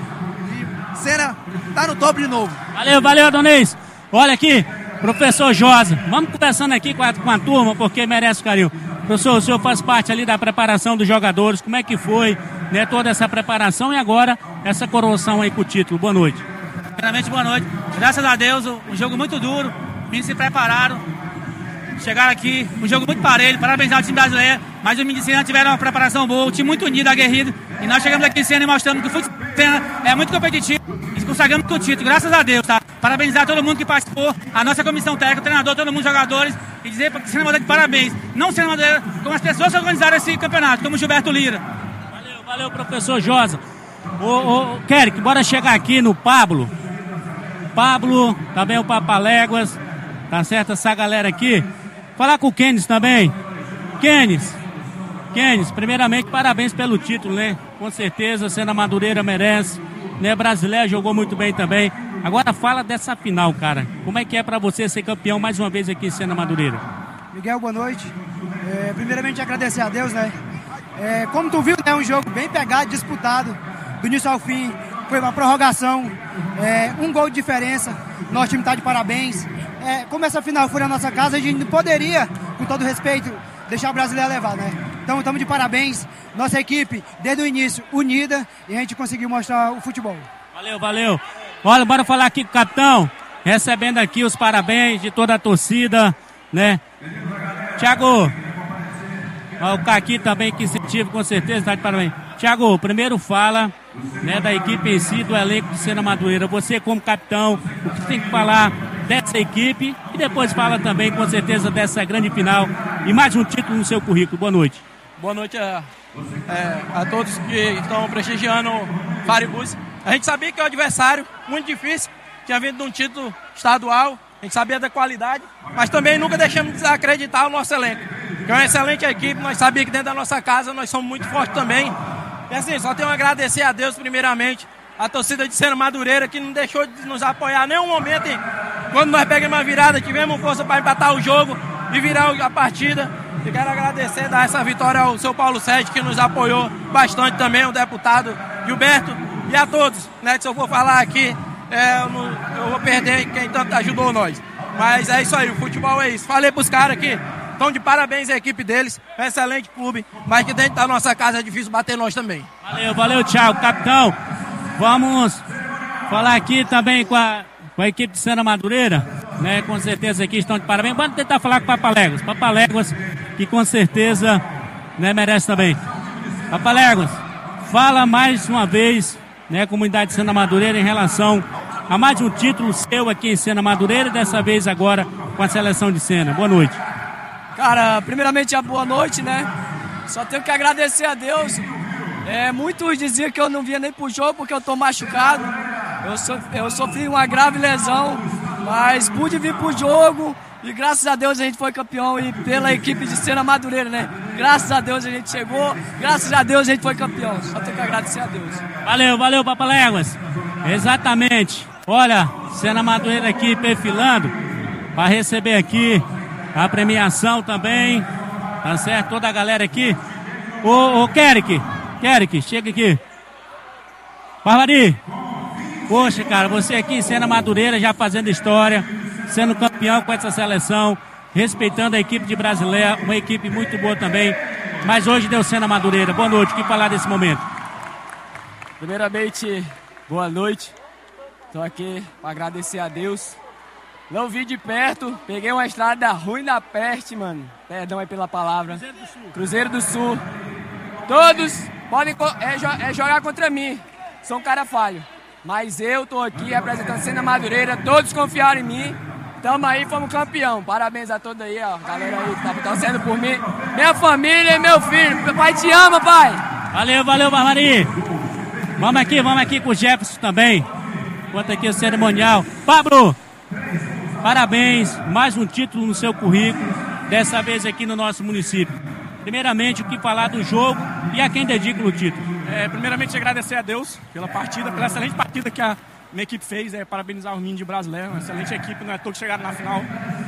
E Sena tá no topo de novo. Valeu, Adonês. Olha aqui, professor Josa. Vamos conversando aqui com a turma, porque merece o carinho. Professor, o senhor faz parte ali da preparação dos jogadores. Como é que foi, né, toda essa preparação e agora essa coroação aí com o título? Boa noite. Primeiramente, boa noite. Graças a Deus, um jogo muito duro. Meninos se prepararam. chegaram aqui, um jogo muito parelho, parabenizar o time brasileiro, mas os meninos de Sena tiveram uma preparação boa, o time muito unido, aguerrido, e nós chegamos aqui em Sena e mostramos que o futebol de Sena é muito competitivo e conseguimos com o título, graças a Deus, tá? Parabenizar todo mundo que participou, a nossa comissão técnica, o treinador, todo mundo, jogadores, e dizer para Sena Madureira de parabéns, não Sena Madureira, como as pessoas que organizaram esse campeonato, como o Gilberto Lira. Valeu, professor Josa. Kerick, bora chegar aqui no Pablo. Pablo, também o Papaléguas, tá certo? Essa galera aqui. Falar com o Kenis também. Kenis, primeiramente, parabéns pelo título, né? Com certeza, Sena Madureira merece, né? Brasileiro jogou muito bem também. Agora fala dessa final, cara. Como é que é pra você ser campeão mais uma vez aqui em Sena Madureira? Miguel, boa noite. Primeiramente, agradecer a Deus, né? Como tu viu, é um jogo bem pegado, disputado, do início ao fim. Foi uma prorrogação, um gol de diferença. Nosso time está de parabéns. Como essa final foi na nossa casa, a gente não poderia, com todo respeito, deixar o brasileiro levar, né? Então estamos de parabéns. Nossa equipe, desde o início, unida, e a gente conseguiu mostrar o futebol. Valeu. Olha, bora falar aqui com o capitão, recebendo aqui os parabéns de toda a torcida, né? Thiago, o Caqui também que incentiva, com certeza, está de parabéns. Thiago, primeiro fala, né, da equipe em si, do elenco de Sena Madureira. Você como capitão, o que tem que falar dessa equipe e depois fala também, com certeza, dessa grande final e mais um título no seu currículo. Boa noite. Boa noite a todos que estão prestigiando o Faribus. A gente sabia que é um adversário muito difícil, tinha vindo de um título estadual, a gente sabia da qualidade, mas também nunca deixamos de desacreditar o nosso elenco, que é uma excelente equipe. Nós sabíamos que dentro da nossa casa nós somos muito fortes também. E assim, só tenho a agradecer a Deus primeiramente, a torcida de Sena Madureira, que não deixou de nos apoiar em nenhum momento, quando nós pegamos uma virada, tivemos força para empatar o jogo e virar a partida. E quero agradecer, dar essa vitória ao seu Paulo Sérgio, que nos apoiou bastante também, o deputado Gilberto, e a todos, né? Se eu for falar aqui, eu vou perder quem tanto ajudou nós. Mas é isso aí, o futebol é isso. Falei pros caras aqui, estão de parabéns a equipe deles, é um excelente clube, mas que dentro da nossa casa é difícil bater nós também. Valeu, Thiago. Capitão, vamos falar aqui também com a equipe de Sena Madureira, né? Com certeza aqui estão de parabéns. Vamos tentar falar com o Papaléguas, que com certeza, né, merece também. Papaléguas, fala mais uma vez, né, comunidade de Sena Madureira, em relação a mais um título seu aqui em Sena Madureira, e dessa vez agora com a seleção de Sena. Boa noite. Cara, primeiramente a boa noite, né? Só tenho que agradecer a Deus. Muitos diziam que eu não vinha nem pro jogo porque eu tô machucado. Eu sofri uma grave lesão, mas pude vir pro jogo e graças a Deus a gente foi campeão, e pela equipe de Sena Madureira, né? Graças a Deus a gente chegou, graças a Deus a gente foi campeão. Só tenho que agradecer a Deus. Valeu, Papaléguas. Exatamente. Olha, Sena Madureira aqui perfilando para receber aqui a premiação também, tá certo? Toda a galera aqui. Ô Kerick, chega aqui. Barbarim, poxa, cara, você aqui em Sena Madureira já fazendo história, sendo campeão com essa seleção, respeitando a equipe de Brasileira, uma equipe muito boa também, mas hoje deu Sena Madureira. Boa noite, o que falar desse momento? Primeiramente, boa noite. Estou aqui para agradecer a Deus. Não vi de perto, peguei uma estrada ruim da peste, mano. Perdão aí pela palavra. Cruzeiro do Sul. Todos podem jogar contra mim. Sou um cara falho. Mas eu tô aqui representando Sena Madureira. Todos confiaram em mim. Tamo aí, fomos campeão. Parabéns a todos aí, ó. Galera aí que tá torcendo por mim. Minha família e meu filho. Meu pai te ama, pai. Valeu, Barbarim. Vamos aqui com o Jefferson também. Conta aqui o cerimonial. Pablo, parabéns. Mais um título no seu currículo. Dessa vez aqui no nosso município. Primeiramente, o que falar do jogo e a quem dedica o título? Primeiramente, agradecer a Deus pela partida, pela excelente partida que a minha equipe fez. Parabenizar os meninos de Brasileiro, uma excelente equipe, não é todos chegaram na final.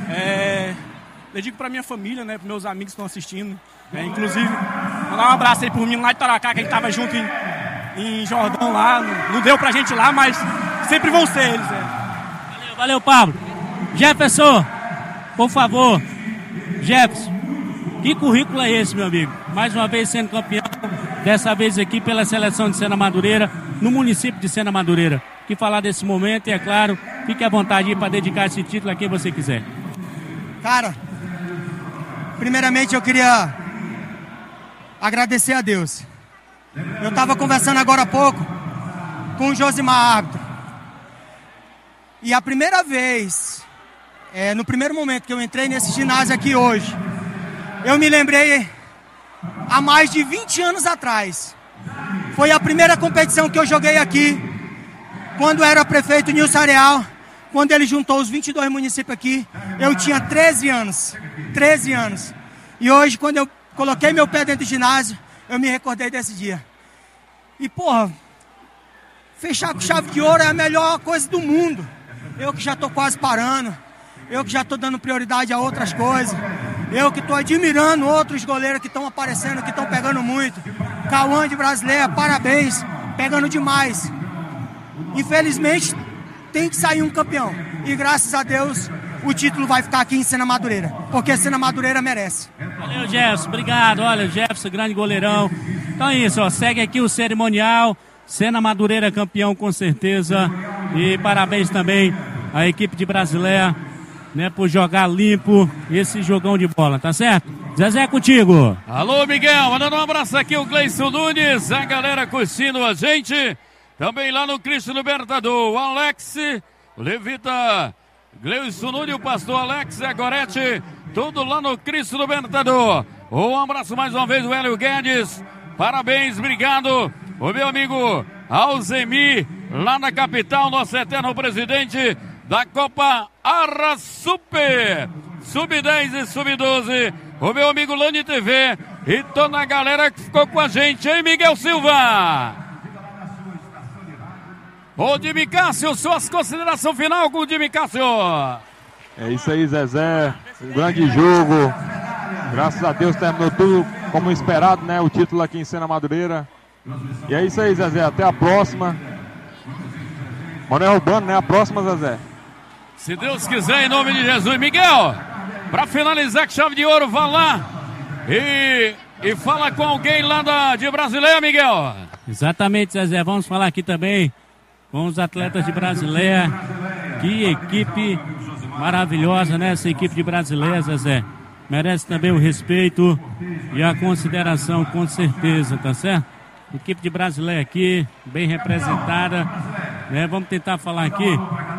Dedico para minha família, né, para meus amigos que estão assistindo. Inclusive, mandar um abraço aí pro menino lá de Taracá, que a gente tava junto em Jordão lá. Não deu pra gente lá, mas sempre vão ser eles. Valeu, Pablo. Jefferson, por favor. Jefferson, que currículo é esse, meu amigo? Mais uma vez sendo campeão, dessa vez aqui pela seleção de Sena Madureira, no município de Sena Madureira. Que falar desse momento, e é claro, fique à vontade para dedicar esse título a quem você quiser. Cara, Primeiramente eu queria agradecer a Deus. Eu estava conversando agora há pouco com o Josimar, árbitro. E a primeira vez, no primeiro momento que eu entrei nesse ginásio aqui hoje, eu me lembrei há mais de 20 anos atrás. Foi a primeira competição que eu joguei aqui, quando era prefeito Nilson Areal, quando ele juntou os 22 municípios aqui. Eu tinha 13 anos. 13 anos. E hoje, quando eu coloquei meu pé dentro do ginásio, eu me recordei desse dia. E, porra, fechar com chave de ouro é a melhor coisa do mundo. Eu que já estou quase parando, eu que já estou dando prioridade a outras coisas, eu que estou admirando outros goleiros que estão aparecendo, que estão pegando muito. Cauã de Brasileira, parabéns, pegando demais. Infelizmente, tem que sair um campeão. E graças a Deus, o título vai ficar aqui em Sena Madureira, porque Sena Madureira merece. Valeu, Jefferson, obrigado. Olha, Jefferson, grande goleirão. Então é isso, ó, segue aqui o cerimonial. Sena Madureira campeão com certeza. E parabéns também à equipe de Brasileia, né, por jogar limpo esse jogão de bola, tá certo? Zezé, é contigo. Alô, Miguel, mandando um abraço aqui o Gleison Nunes, a galera curtindo a gente. Também lá no Cristo Libertador, o Alex, o Levita, Gleison Nunes, o pastor Alex, a Gorete, tudo lá no Cristo Libertador. Um abraço mais uma vez do Hélio Guedes, parabéns, obrigado. O meu amigo Alzemi, lá na capital, nosso eterno presidente da Copa Arra Super, Sub-10 e Sub-12, o meu amigo Lani TV e toda a galera que ficou com a gente, hein, Miguel Silva? Ô, Jimmy Cássio, suas considerações final com o Jimmy Cássio. É isso aí, Zezé, um grande jogo, graças a Deus terminou tudo como esperado, né, o título aqui em Sena Madureira. E é isso aí, Zezé, até a próxima. Manuel Urbano, né, a próxima, Zezé. Se Deus quiser, em nome de Jesus. Miguel, para finalizar com chave de ouro, vá lá e fala com alguém lá de Brasileia, Miguel. Exatamente, Zezé, vamos falar aqui também com os atletas de Brasileia. Que equipe maravilhosa, né, essa equipe de Brasileia, Zezé. Merece também o respeito e a consideração, com certeza, tá certo? Equipe de Brasileia aqui, bem representada, né? Vamos tentar falar aqui.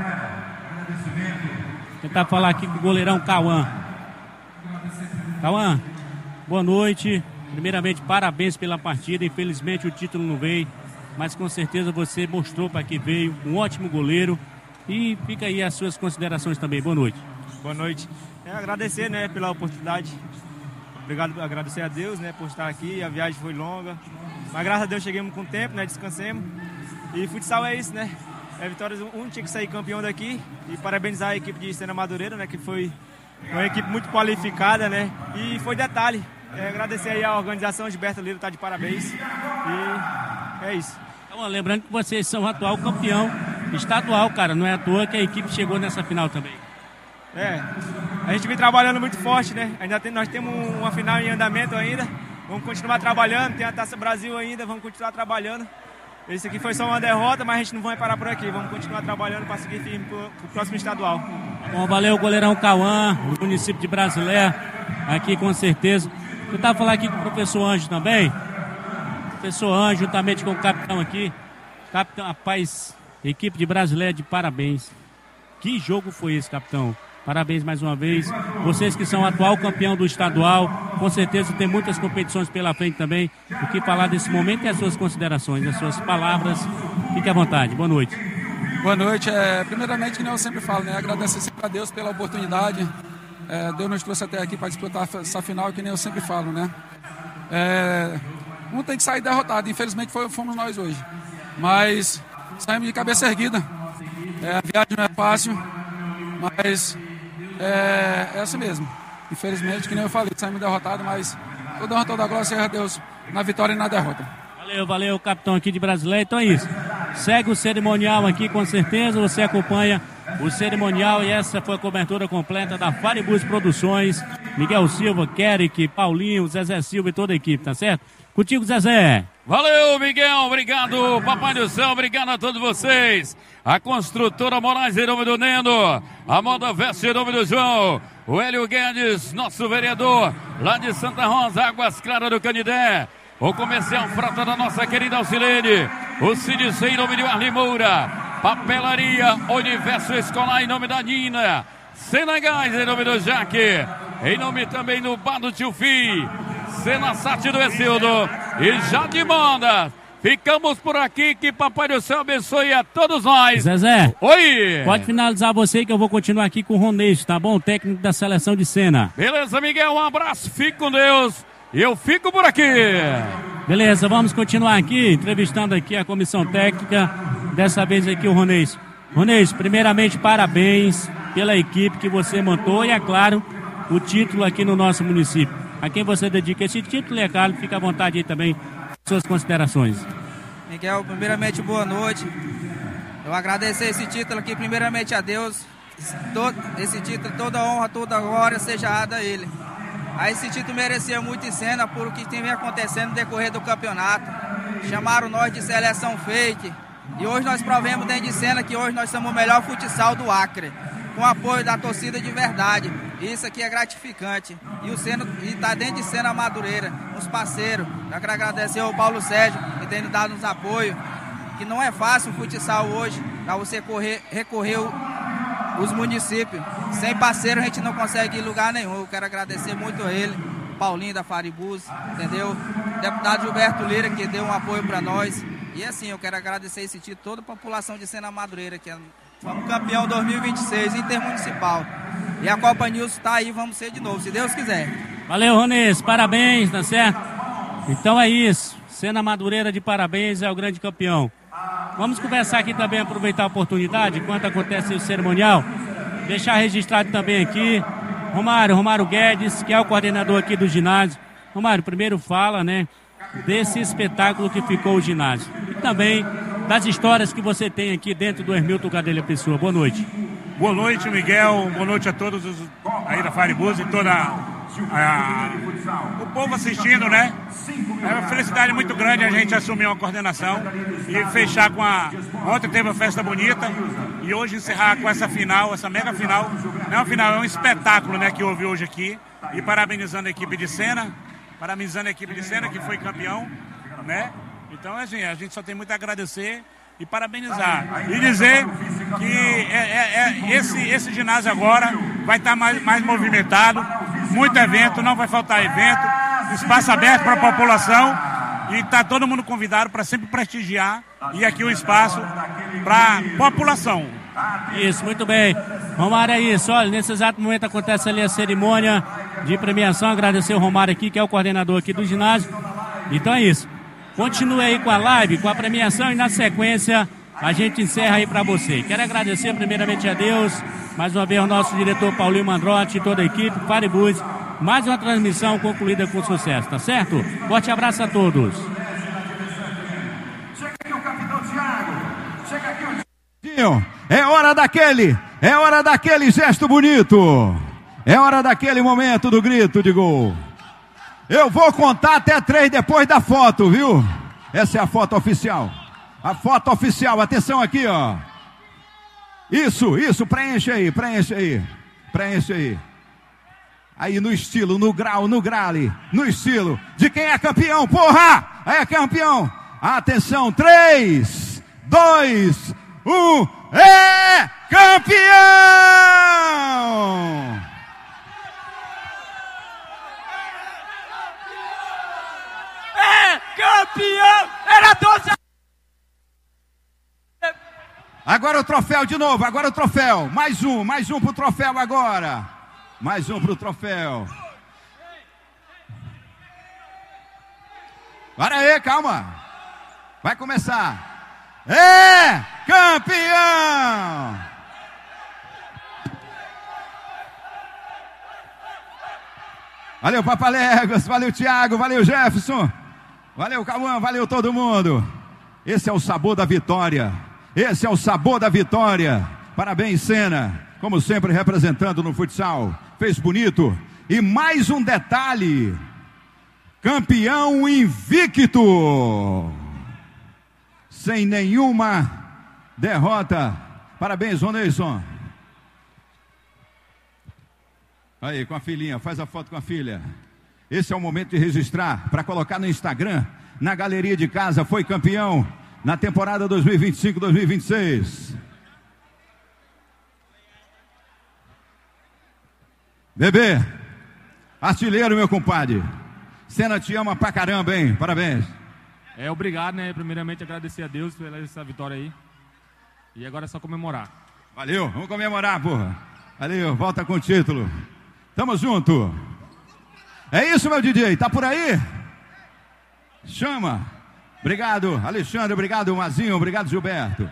Com o goleirão Cauã. Cauã, boa noite. Primeiramente, parabéns pela partida. Infelizmente o título não veio, mas com certeza você mostrou para que veio. Um ótimo goleiro. E fica aí as suas considerações também. Boa noite. Boa noite. Agradecer, né, pela oportunidade. Obrigado, agradecer a Deus, né, por estar aqui. A viagem foi longa, mas graças a Deus chegamos com tempo, né, descansemos. E futsal é isso, né? É vitórias, um tinha que sair campeão daqui. E parabenizar a equipe de Sena Madureira, né, que foi uma equipe muito qualificada, né? E foi detalhe. Agradecer aí a organização, Gilberto Lira tá de parabéns. E é isso. Então, lembrando que vocês são o atual campeão estadual, cara. Não é à toa que a equipe chegou nessa final também. A gente vem trabalhando muito forte, né? Nós temos uma final em andamento ainda. Vamos continuar trabalhando, tem a Taça Brasil ainda, vamos continuar trabalhando. Esse aqui foi só uma derrota, mas a gente não vai parar por aqui. Vamos continuar trabalhando para seguir firme pro próximo estadual. Bom, valeu, goleirão Cauã, o município de Brasileia, aqui com certeza. Eu estava falando aqui com o professor Anjo também. Professor Anjo, juntamente com o capitão aqui. Capitão, rapaz, equipe de Brasileia de parabéns. Que jogo foi esse, capitão? Parabéns mais uma vez. Vocês que são atual campeão do estadual, com certeza tem muitas competições pela frente também. O que falar desse momento e as suas considerações, as suas palavras. Fique à vontade. Boa noite. Boa noite. Primeiramente, que nem eu sempre falo, né? Agradecer sempre a Deus pela oportunidade. Deus nos trouxe até aqui para disputar essa final, que nem eu sempre falo, né? Um tem que sair derrotado. Infelizmente fomos nós hoje. Mas saímos de cabeça erguida. A viagem não é fácil, mas é assim mesmo. Infelizmente, que nem eu falei, saímos derrotados, mas toda honra, toda glória seja a Deus na vitória e na derrota. Valeu, capitão aqui de Brasileia. Então é isso. Segue o cerimonial aqui, com certeza. Você acompanha o cerimonial e essa foi a cobertura completa da Faribus Produções. Miguel Silva, Kerik, Paulinho, Zezé Silva e toda a equipe, tá certo? Contigo, Zezé. Valeu, Miguel, obrigado, Papai do Céu, obrigado a todos vocês. A construtora Moraes em nome do Neno, A moda veste em nome do João. O Hélio Guedes, nosso vereador, lá de Santa Rosa, Águas Claras do Canidé. O comercial frota da nossa querida Alcilene. O CDC em nome de Arli Moura. Papelaria Universo Escolar em nome da Nina. Senagás em nome do Jaque. Em nome também do Bar do Tio Fi. Senasat do Exildo. E já de moda. Ficamos por aqui, que Papai do Céu abençoe a todos nós. Zezé. Oi. Pode finalizar você que eu vou continuar aqui com o Ronês, tá bom? O técnico da seleção de Sena. Beleza, Miguel, um abraço, fique com Deus. E eu fico por aqui. Beleza, vamos continuar aqui, entrevistando aqui a comissão técnica. Dessa vez aqui o Ronês. Ronês, primeiramente parabéns pela equipe que você montou e, é claro, o título aqui no nosso município. A quem você dedica esse título, é claro, fica à vontade aí também. Suas considerações. Miguel, primeiramente boa noite. Eu agradecer esse título aqui primeiramente a Deus. Esse título, toda honra, toda glória seja dada a Ele. Esse título merecia muito em Sena por o que tem acontecendo no decorrer do campeonato. Chamaram nós de seleção fake. E hoje nós provemos dentro de Sena que hoje nós somos o melhor futsal do Acre. Com apoio da torcida de verdade. Isso aqui é gratificante. E o Sena está dentro de Sena Madureira, os parceiros. Eu quero agradecer ao Paulo Sérgio, que tem nos dado uns apoio. Que não é fácil o futsal hoje, para você recorrer os municípios. Sem parceiro a gente não consegue ir em lugar nenhum. Eu quero agradecer muito a ele, Paulinho da Faribus, entendeu? Deputado Gilberto Lira, que deu um apoio para nós. E assim, eu quero agradecer esse título, toda a população de Sena Madureira, que é fomos campeão 2026, intermunicipal. E a Copa News está aí, vamos ser de novo, se Deus quiser. Valeu, Ronês, parabéns, tá certo? Então é isso, Sena Madureira de parabéns, é o grande campeão. Vamos conversar aqui também, aproveitar a oportunidade, enquanto acontece o cerimonial, deixar registrado também aqui, Romário Guedes, que é o coordenador aqui do ginásio. Romário, primeiro fala, né, desse espetáculo que ficou o ginásio. E também das histórias que você tem aqui dentro do Hermilton Gadelha Pessoa. Boa noite. Boa noite, Miguel. Boa noite a todos aí da Faribus e toda o povo assistindo, né? É uma felicidade muito grande a gente assumir uma coordenação e fechar com Ontem teve uma festa bonita e hoje encerrar com essa final, essa mega final. Não é uma final, é um espetáculo, né, que houve hoje aqui. E parabenizando a equipe de Sena, que foi campeão, né? Então, assim, a gente só tem muito a agradecer e parabenizar. E dizer que esse ginásio agora vai estar mais movimentado, muito evento, não vai faltar evento, espaço aberto para a população e está todo mundo convidado para sempre prestigiar e aqui o espaço para a população. Isso, muito bem. Romário, é isso. Olha, nesse exato momento acontece ali a cerimônia de premiação. Agradecer o Romário aqui, que é o coordenador aqui do ginásio. Então é isso. Continue aí com a live, com a premiação e na sequência a gente encerra aí para você. Quero agradecer primeiramente a Deus, mais uma vez ao nosso diretor Paulinho Mandrotti e toda a equipe, Faribus. Mais uma transmissão concluída com sucesso, tá certo? Forte abraço a todos. É hora daquele gesto bonito. É hora daquele momento do grito de gol. Eu vou contar até 3 depois da foto, viu? Essa é a foto oficial. A foto oficial, atenção aqui, ó. Isso, preenche aí. Aí no estilo, no grau, no grale, no estilo de quem é campeão, porra! É campeão. Atenção, 3, 2, 1, é campeão! É campeão! Era 12. Agora o troféu de novo, mais um pro troféu agora. Mais um pro troféu. Para aí, calma. Vai começar. É campeão! Valeu, Papaléguas, valeu, Thiago, valeu, Jefferson. Valeu, Cauã, valeu todo mundo. Esse é o sabor da vitória. Parabéns, Sena. Como sempre, representando no futsal. Fez bonito. E mais um detalhe. Campeão invicto. Sem nenhuma derrota. Parabéns, Ronilson. Aí, com a filhinha, faz a foto com a filha. Esse é o momento de registrar, para colocar no Instagram, na galeria de casa, foi campeão na temporada 2025-2026. Bebê, artilheiro, meu compadre. Senna te ama pra caramba, hein? Parabéns. Obrigado, né? Primeiramente agradecer a Deus pela essa vitória aí. E agora é só comemorar. Valeu, vamos comemorar, porra. Valeu, volta com o título. Tamo junto. É isso, meu DJ, tá por aí? Chama. Obrigado, Alexandre, obrigado, Mazinho, obrigado, Gilberto.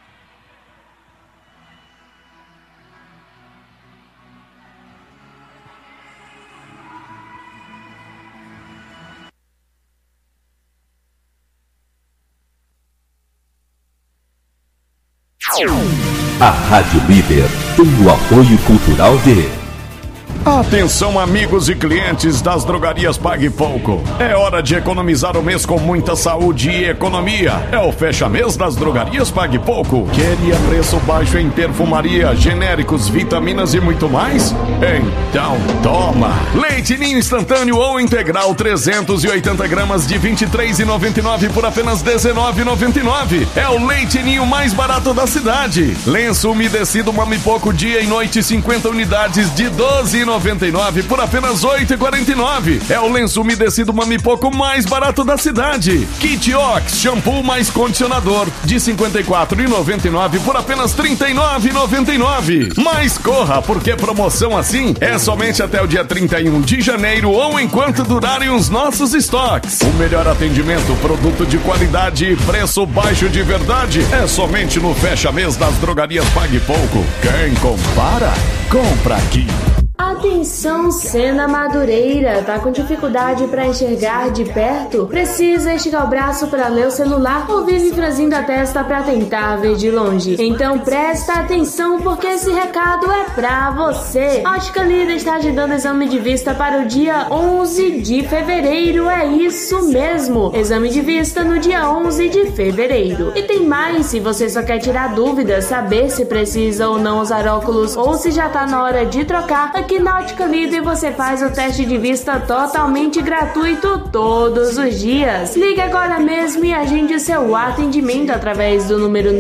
A Rádio Líder tem o apoio cultural de... Atenção, amigos e clientes das drogarias Pague Pouco. É hora de economizar o mês com muita saúde e economia. É o fecha-mês das drogarias Pague Pouco. Queria preço baixo em perfumaria, genéricos, vitaminas e muito mais? Então toma! Leite Ninho instantâneo ou integral 380 gramas de R$ 23,99 por apenas R$ 19,99. É o Leite Ninho mais barato da cidade. Lenço umedecido Mami Pouco dia e noite 50 unidades de R$ 12,99 por apenas R$ 8,49. É o lenço umedecido Mami Pouco mais barato da cidade. Kit Ox, shampoo mais condicionador de R$ 54,99 por apenas R$ 39,99. Mas corra, porque promoção assim é somente até o dia 31 de janeiro ou enquanto durarem os nossos estoques. O melhor atendimento, produto de qualidade e preço baixo de verdade é somente no fecha-mês das drogarias Pague Pouco. Quem compara, compra aqui. Atenção, Senna Madureira, tá com dificuldade para enxergar de perto? Precisa esticar o braço para ler o celular ou vive franzindo a testa para tentar ver de longe? Então presta atenção porque esse recado é pra você. A Ótica Líder está agendando exame de vista para o dia 11 de fevereiro, é isso mesmo, exame de vista no dia 11 de fevereiro. E tem mais, se você só quer tirar dúvidas, saber se precisa ou não usar óculos ou se já tá na hora de trocar, aqui na Ótica Líder você faz o teste de vista totalmente gratuito todos os dias. Ligue agora mesmo e agende o seu atendimento através do número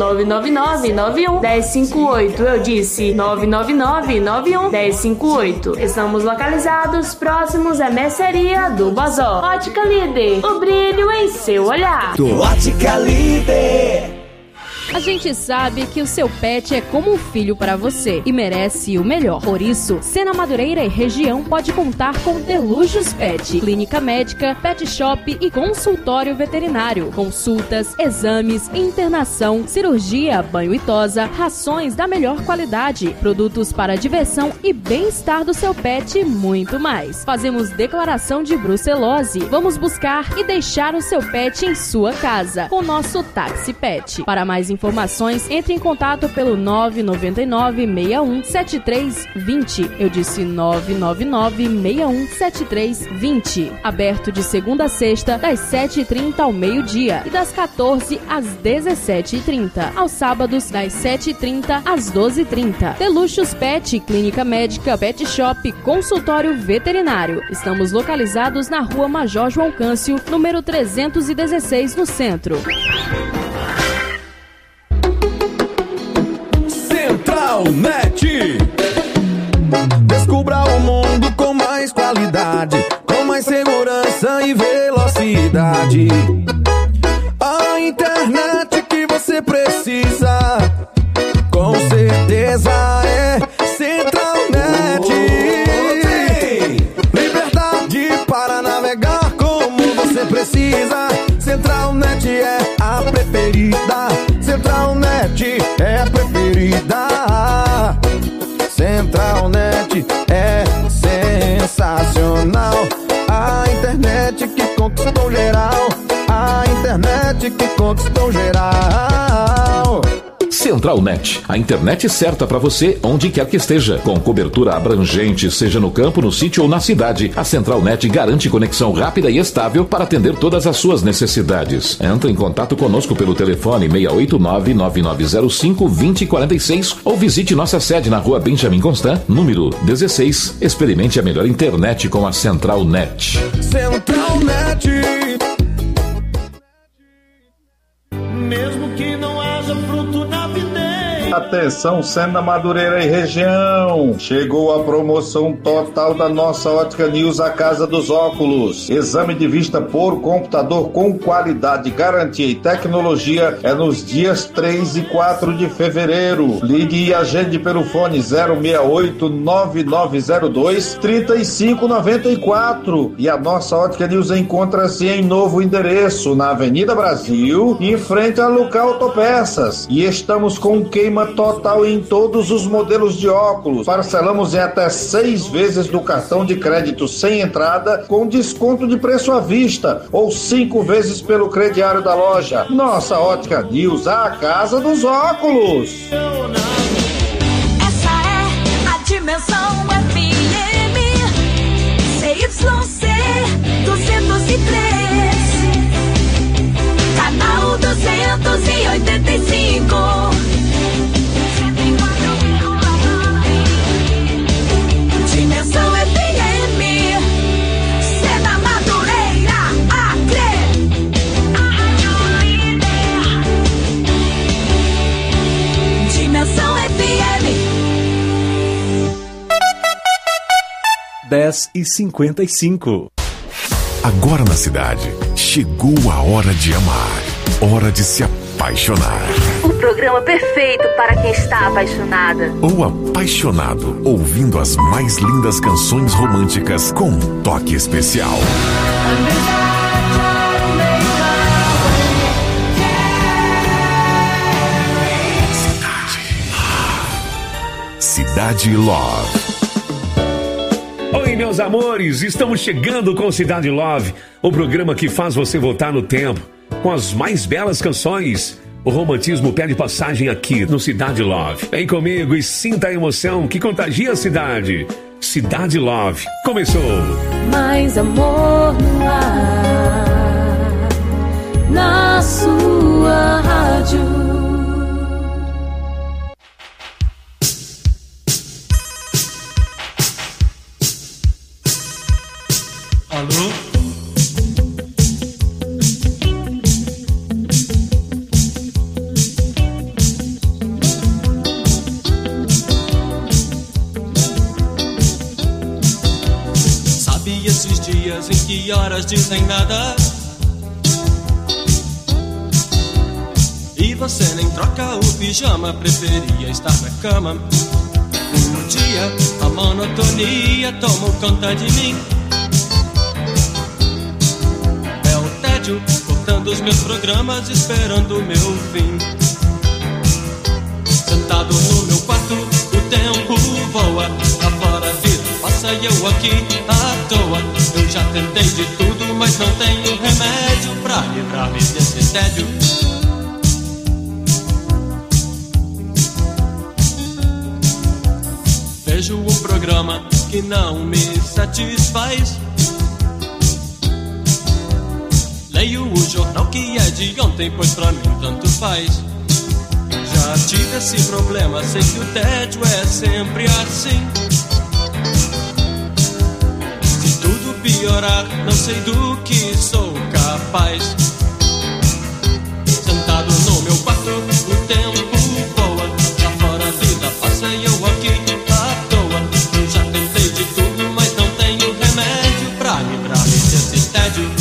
999-91-1058. Eu disse 999-91-1058. Estamos localizados próximos à mercearia do Bozó. Ótica Líder, o brilho em seu olhar. Ótica Líder. A gente sabe que o seu pet é como um filho para você e merece o melhor. Por isso, Senna Madureira e região pode contar com Delujos Pet, clínica médica, pet shop e consultório veterinário. Consultas, exames, internação, cirurgia, banho e tosa, rações da melhor qualidade, produtos para diversão e bem-estar do seu pet e muito mais. Fazemos declaração de brucelose. Vamos buscar e deixar o seu pet em sua casa com nosso táxi pet. Para mais informações, entre em contato pelo 999-61-7320. Eu disse 999-61-7320. Aberto de segunda a sexta, das 7h30 ao meio-dia e das 14 às 17h30. Aos sábados, das 7h30 às 12h30. Deluxos Pet, clínica médica, pet shop, consultório veterinário. Estamos localizados na Rua Major João Câncio, número 316, no centro. Net. Descubra o mundo com mais qualidade, com mais segurança e velocidade. A internet que você precisa, com certeza é Centralnet. Liberdade para navegar como você precisa. Centralnet é a preferida. Centralnet é a preferida. Centralnet é sensacional. A internet que conquistou geral. A internet que conquistou geral. Central Net, a internet certa para você onde quer que esteja. Com cobertura abrangente, seja no campo, no sítio ou na cidade, a Central Net garante conexão rápida e estável para atender todas as suas necessidades. Entre em contato conosco pelo telefone 689-9905-2046 ou visite nossa sede na rua Benjamin Constant, número 16. Experimente a melhor internet com a Central Net. Central Net. Mesmo que não haja fruto na videira. Atenção, Sena Madureira e região. Chegou a promoção total da nossa Ótica News, a Casa dos Óculos. Exame de vista por computador com qualidade, garantia e tecnologia é nos dias 3 e 4 de fevereiro. Ligue e agende pelo fone 068-9902-3594. E a nossa Ótica News encontra-se em novo endereço, na Avenida Brasil, em frente a Lucar Autopeças. E estamos com queima total em todos os modelos de óculos. Parcelamos em até 6 vezes do cartão de crédito sem entrada, com desconto de preço à vista, ou 5 vezes pelo crediário da loja. Nossa Ótica News, a casa dos óculos. Essa é a Dimensão FM CYC 203, canal 285. Dimensão FM, Sena Madureira, Acre. Dimensão FM. 10h55. Agora na cidade, chegou a hora de amar, hora de se apaixonar. O programa perfeito para quem está apaixonada. Ou apaixonado, ouvindo as mais lindas canções românticas com um toque especial. Cidade Love. Oi, meus amores, estamos chegando com Cidade Love, o programa que faz você voltar no tempo, com as mais belas canções. O romantismo pede passagem aqui no Cidade Love. Vem comigo e sinta a emoção que contagia a cidade. Cidade Love começou. Mais amor no ar, na sua rádio. Alô? Sabe esses dias em que horas dizem nada e você nem troca o pijama, preferia estar na cama. Um dia a monotonia tomou conta de mim. Cortando os meus programas, esperando o meu fim. Sentado no meu quarto, o tempo voa. Lá fora a vida passa e eu aqui à toa. Eu já tentei de tudo, mas não tenho remédio pra livrar-me desse tédio. Vejo um programa que não me satisfaz. Leio o jornal que é de ontem, pois pra mim tanto faz. Já tive esse problema, sei que o tédio é sempre assim. Se tudo piorar, não sei do que sou capaz. Sentado no meu quarto, o tempo voa. Lá fora a vida passa e eu aqui à toa. Eu já tentei de tudo, mas não tenho remédio pra livrar-me desse tédio.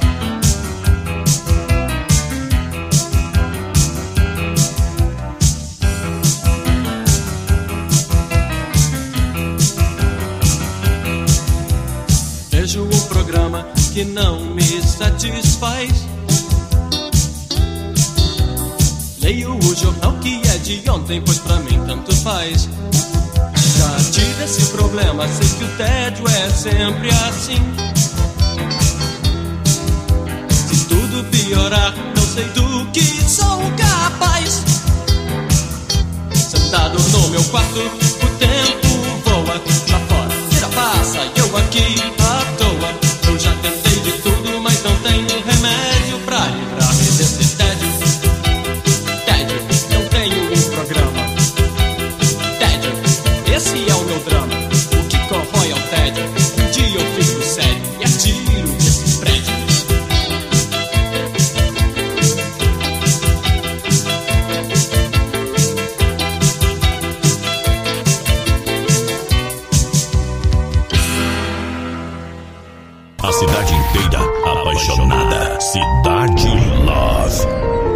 Vejo um programa que não me satisfaz. Leio o jornal que é de ontem, pois pra mim tanto faz. Já tive esse problema, sei que o tédio é sempre assim. Se tudo piorar, não sei do que sou capaz. sentado no meu quarto, o tempo voa. Lá fora, tira passa, e eu aqui à toa. Eu já tentei de tudo, mas não tenho remédio pra livrar-me desse tédio. Tédio, eu tenho um programa. Tédio, esse é o meu drama. O que corrói é o tédio. Um dia eu fico sério e atiro desse prédio. A cidade inteira apaixonada. Cidade Love.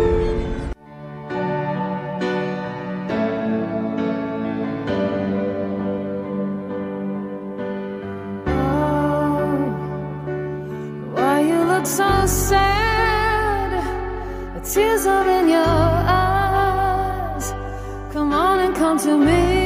Why you look so sad? The tears are in your eyes. Come on and come to me.